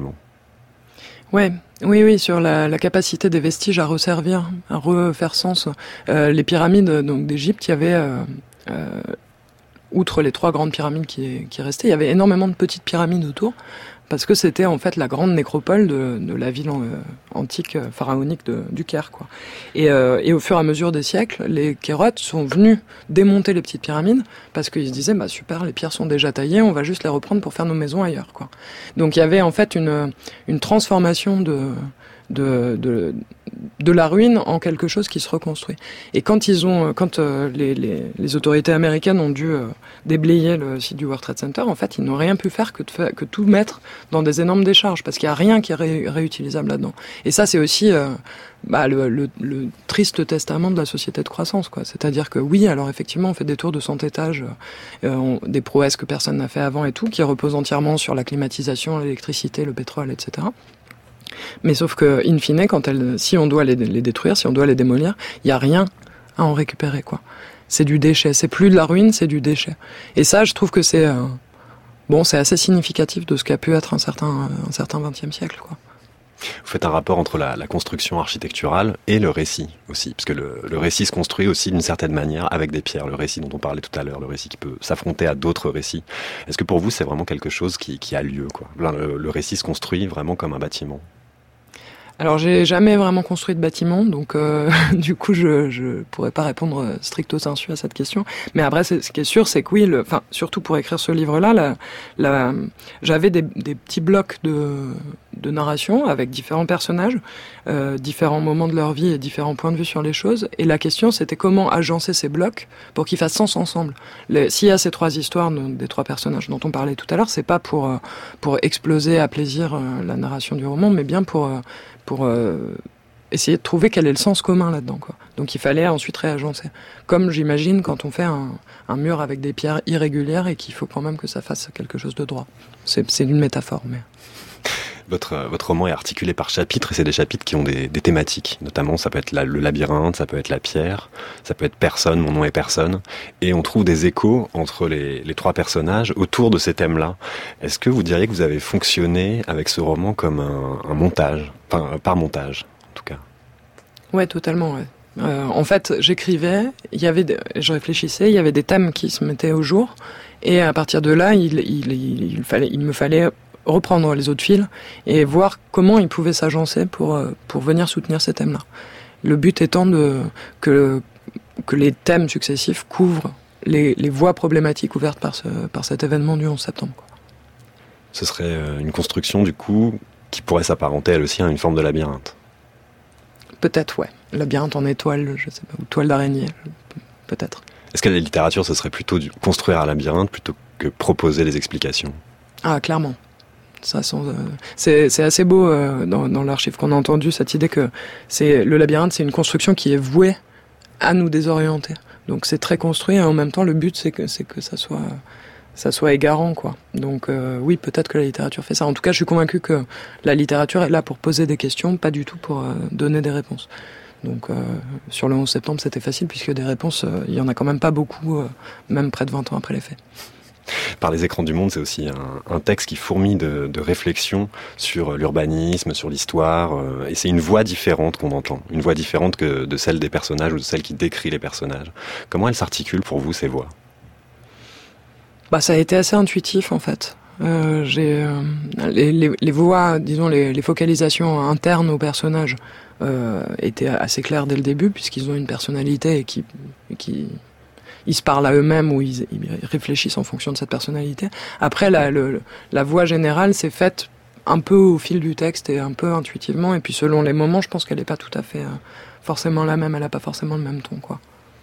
Ouais, oui, oui, sur la, la capacité des vestiges à resservir, à refaire sens. Euh, les pyramides donc d'Égypte, il y avait, euh, euh, outre les trois grandes pyramides qui, qui restaient, il y avait énormément de petites pyramides autour, parce que c'était en fait la grande nécropole de, de la ville euh, antique euh, pharaonique de, du Caire, quoi. Et, euh, et au fur et à mesure des siècles, les Kérotes sont venus démonter les petites pyramides parce qu'ils se disaient bah super, les pierres sont déjà taillées, on va juste les reprendre pour faire nos maisons ailleurs, quoi. Donc il y avait en fait une une transformation de de de de la ruine en quelque chose qui se reconstruit. Et quand ils ont, quand euh, les, les, les autorités américaines ont dû euh, déblayer le site du World Trade Center, en fait, ils n'ont rien pu faire que, de fa- que tout mettre dans des énormes décharges, parce qu'il n'y a rien qui est ré- réutilisable là-dedans. Et ça, c'est aussi euh, bah, le, le, le triste testament de la société de croissance, quoi. C'est-à-dire que oui, alors effectivement, on fait des tours de cent étages, euh, on, des prouesses que personne n'a fait avant et tout, qui reposent entièrement sur la climatisation, l'électricité, le pétrole, et cetera. Mais sauf que, in fine, quand elles, si on doit les, les détruire, si on doit les démolir, il y a rien à en récupérer, quoi. C'est du déchet. C'est plus de la ruine, c'est du déchet. Et ça, je trouve que c'est, euh, bon, c'est assez significatif de ce qu'a pu être un certain, un certain vingtième siècle, quoi. Vous faites un rapport entre la, la construction architecturale et le récit aussi, parce que le, le récit se construit aussi d'une certaine manière avec des pierres. Le récit dont on parlait tout à l'heure, le récit qui peut s'affronter à d'autres récits. Est-ce que pour vous, c'est vraiment quelque chose qui, qui a lieu, quoi ? Le, le récit se construit vraiment comme un bâtiment. Alors j'ai jamais vraiment construit de bâtiment, donc euh, du coup je je pourrais pas répondre stricto sensu à cette question. Mais après, c'est, ce qui est sûr, c'est que oui, le, enfin surtout pour écrire ce livre-là, la, la, j'avais des, des petits blocs de de narration avec différents personnages, euh, différents moments de leur vie et différents points de vue sur les choses. Et la question, c'était comment agencer ces blocs pour qu'ils fassent sens ensemble. Les, s'il y a ces trois histoires de, des trois personnages dont on parlait tout à l'heure, c'est pas pour euh, pour exploser à plaisir euh, la narration du roman, mais bien pour euh, pour euh, essayer de trouver quel est le sens commun là-dedans, quoi. Donc il fallait ensuite réagencer. Comme j'imagine quand on fait un, un mur avec des pierres irrégulières et qu'il faut quand même que ça fasse quelque chose de droit. C'est, c'est une métaphore, mais... Votre, votre roman est articulé par chapitres, et c'est des chapitres qui ont des, des thématiques. Notamment, ça peut être la, le labyrinthe, ça peut être la pierre, ça peut être personne, mon nom est personne. Et on trouve des échos entre les, les trois personnages autour de ces thèmes-là. Est-ce que vous diriez que vous avez fonctionné avec ce roman comme un, un montage, enfin, par montage, en tout cas? Ouais, totalement, ouais. Euh, en fait, j'écrivais, il y avait, des, je réfléchissais, il y avait des thèmes qui se mettaient au jour, et à partir de là, il, il, il, il fallait, il me fallait reprendre les autres fils et voir comment ils pouvaient s'agencer pour pour venir soutenir ces thèmes-là. Le but étant de que que les thèmes successifs couvrent les les voies problématiques ouvertes par ce par cet événement du onze septembre, quoi. Ce serait une construction du coup qui pourrait s'apparenter elle aussi à une forme de labyrinthe. Peut-être, ouais. Labyrinthe en étoile, je sais pas, ou toile d'araignée, peut-être. Est-ce que la littérature, ce serait plutôt du construire un labyrinthe plutôt que proposer des explications? Ah, clairement. Ça, sans, euh, c'est, c'est assez beau euh, dans, dans l'archive qu'on a entendu, cette idée que c'est le labyrinthe, c'est une construction qui est vouée à nous désorienter. Donc c'est très construit et en même temps le but c'est que c'est que ça soit ça soit égarant, quoi. Donc euh, oui, peut-être que la littérature fait ça. En tout cas, je suis convaincu que la littérature est là pour poser des questions, pas du tout pour euh, donner des réponses. Donc euh, sur le onze septembre, c'était facile puisque des réponses, euh, il y en a quand même pas beaucoup, euh, même près de vingt ans après les faits. Par les écrans du monde, c'est aussi un, un texte qui fourmille de, de réflexions sur l'urbanisme, sur l'histoire, euh, et c'est une voix différente qu'on entend, une voix différente que de celle des personnages ou de celle qui décrit les personnages. Comment elle s'articule pour vous, ces voix ? Bah, ça a été assez intuitif, en fait. Euh, j'ai euh, les, les, les voix, disons les, les focalisations internes aux personnages euh, étaient assez claires dès le début puisqu'ils ont une personnalité et qui, qui ils se parlent à eux-mêmes ou ils, ils réfléchissent en fonction de cette personnalité. Après, la, le, la voix générale s'est faite un peu au fil du texte et un peu intuitivement. Et puis selon les moments, je pense qu'elle n'est pas tout à fait euh, forcément la même. Elle n'a pas forcément le même ton, quoi.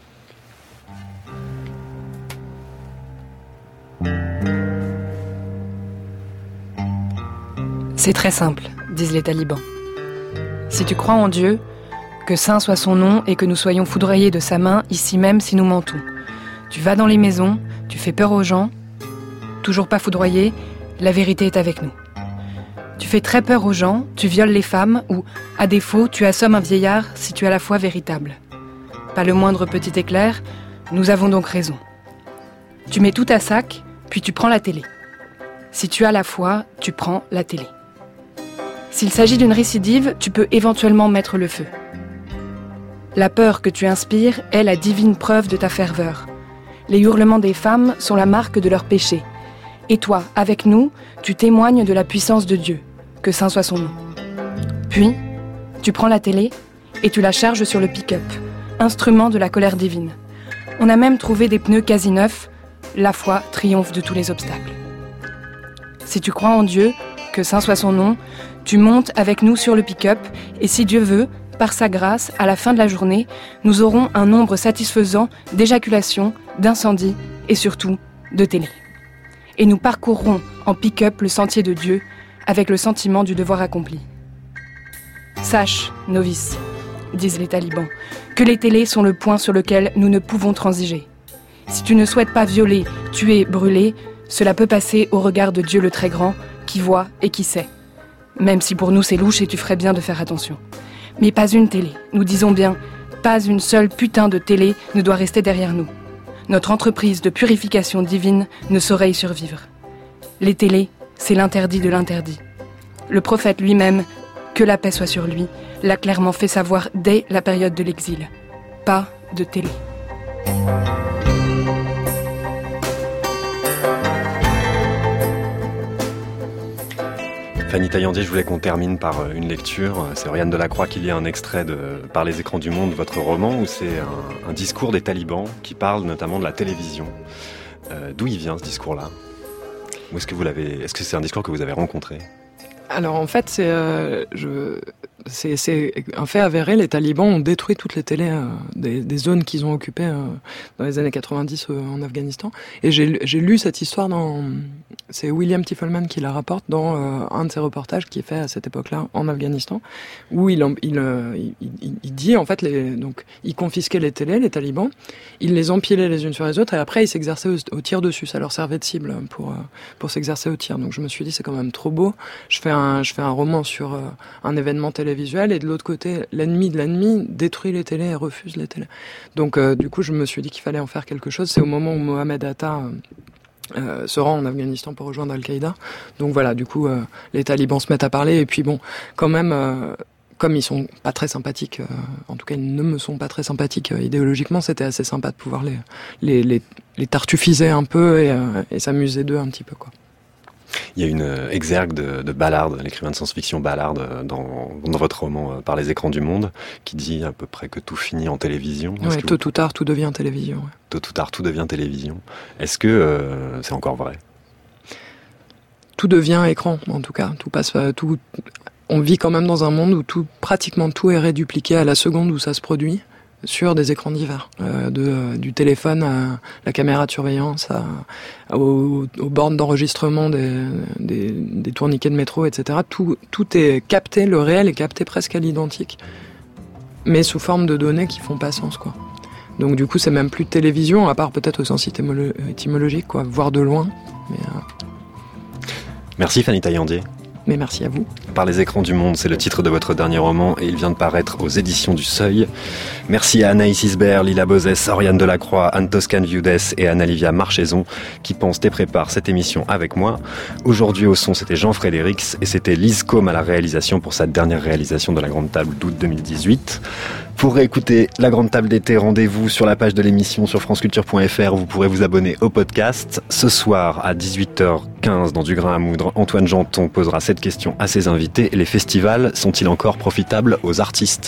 C'est très simple, disent les talibans. Si tu crois en Dieu, que saint soit son nom et que nous soyons foudroyés de sa main ici même si nous mentons. Tu vas dans les maisons, tu fais peur aux gens, toujours pas foudroyé, la vérité est avec nous. Tu fais très peur aux gens, tu violes les femmes ou, à défaut, tu assommes un vieillard si tu as la foi véritable. Pas le moindre petit éclair, nous avons donc raison. Tu mets tout à sac, puis tu prends la télé. Si tu as la foi, tu prends la télé. S'il s'agit d'une récidive, tu peux éventuellement mettre le feu. La peur que tu inspires est la divine preuve de ta ferveur. Les hurlements des femmes sont la marque de leur péché. Et toi, avec nous, tu témoignes de la puissance de Dieu, que saint soit son nom. Puis, tu prends la télé et tu la charges sur le pick-up, instrument de la colère divine. On a même trouvé des pneus quasi neufs, la foi triomphe de tous les obstacles. Si tu crois en Dieu, que saint soit son nom, tu montes avec nous sur le pick-up et si Dieu veut, par sa grâce, à la fin de la journée, nous aurons un nombre satisfaisant d'éjaculations, d'incendies et surtout de télé. Et nous parcourrons en pick-up le sentier de Dieu avec le sentiment du devoir accompli. Sache, novice, disent les talibans, que les télés sont le point sur lequel nous ne pouvons transiger. Si tu ne souhaites pas violer, tuer, brûler, cela peut passer au regard de Dieu le Très Grand, qui voit et qui sait. Même si pour nous c'est louche et tu ferais bien de faire attention. Mais pas une télé, nous disons bien, pas une seule putain de télé ne doit rester derrière nous. Notre entreprise de purification divine ne saurait y survivre. Les télés, c'est l'interdit de l'interdit. Le prophète lui-même, que la paix soit sur lui, l'a clairement fait savoir dès la période de l'exil. Pas de télé. Fanny Taillandier, je voulais qu'on termine par une lecture. C'est Oriane Delacroix qui lit un extrait de Par les écrans du monde, votre roman, où c'est un, un discours des talibans qui parle notamment de la télévision. Euh, d'où il vient ce discours-là ? Ou est-ce que vous l'avez, est-ce que c'est un discours que vous avez rencontré ? Alors en fait, c'est, euh, je, c'est, c'est un fait avéré. Les talibans ont détruit toutes les télés euh, des, des zones qu'ils ont occupées euh, dans les années quatre-vingt-dix euh, en Afghanistan. Et j'ai, j'ai lu cette histoire dans... C'est William Tiffelman qui la rapporte dans euh, un de ses reportages qui est fait à cette époque-là en Afghanistan, où il, il, euh, il, il, il dit en fait, les, donc ils confisquaient les télés, les talibans, ils les empilaient les unes sur les autres et après ils s'exerçaient au, au tir dessus. Ça leur servait de cible pour euh, pour s'exercer au tir. Donc je me suis dit c'est quand même trop beau. Je fais un je fais un roman sur euh, un événement télévisuel et de l'autre côté l'ennemi de l'ennemi détruit les télés et refuse les télés. Donc euh, du coup je me suis dit qu'il fallait en faire quelque chose. C'est au moment où Mohamed Atta euh, Euh, se rend en Afghanistan pour rejoindre Al-Qaïda. Donc voilà, du coup, euh, les talibans se mettent à parler. Et puis bon, quand même, euh, comme ils sont pas très sympathiques, euh, en tout cas ils ne me sont pas très sympathiques euh, idéologiquement, c'était assez sympa de pouvoir les, les, les, les tartufiser un peu et, euh, et s'amuser d'eux un petit peu, quoi. Il y a une exergue de, de Ballard, l'écrivain de science-fiction Ballard, dans, dans votre roman Par les écrans du monde, qui dit à peu près que tout finit en télévision. Ouais, tôt ou tard, tout devient télévision. Ouais. Tôt ou tard, tout devient télévision. Est-ce que euh, c'est encore vrai ? Tout devient écran, en tout cas. Tout passe, tout. On vit quand même dans un monde où tout, pratiquement tout est rédupliqué à la seconde où ça se produit, sur des écrans divers, euh, de, euh, du téléphone à la caméra de surveillance, à, à, aux, aux bornes d'enregistrement des, des, des tourniquets de métro, et cetera. Tout, tout est capté, le réel est capté presque à l'identique, mais sous forme de données qui font pas sens, quoi. Donc du coup, c'est même plus de télévision, à part peut-être au sens étymolo- étymologique, quoi, voir de loin. Mais, euh... Merci Fanny Taillandier. Mais merci à vous. Par les écrans du monde, c'est le titre de votre dernier roman et il vient de paraître aux éditions du Seuil. Merci à Anaïs Isbert, Lila Bozès, Oriane Delacroix, Anne Toscan-Viudès et Anna-Livia Marchezon qui pensent et préparent cette émission avec moi. Aujourd'hui au son, c'était Jean Frédérix et c'était Lise Côme à la réalisation pour sa dernière réalisation de la Grande Table d'août deux mille dix-huit. Pour écouter la grande table d'été, rendez-vous sur la page de l'émission sur franceculture point f r. Vous pourrez vous abonner au podcast. Ce soir à dix-huit heures quinze dans Du Grain à Moudre, Antoine Janton posera cette question à ses invités. Les festivals sont-ils encore profitables aux artistes ?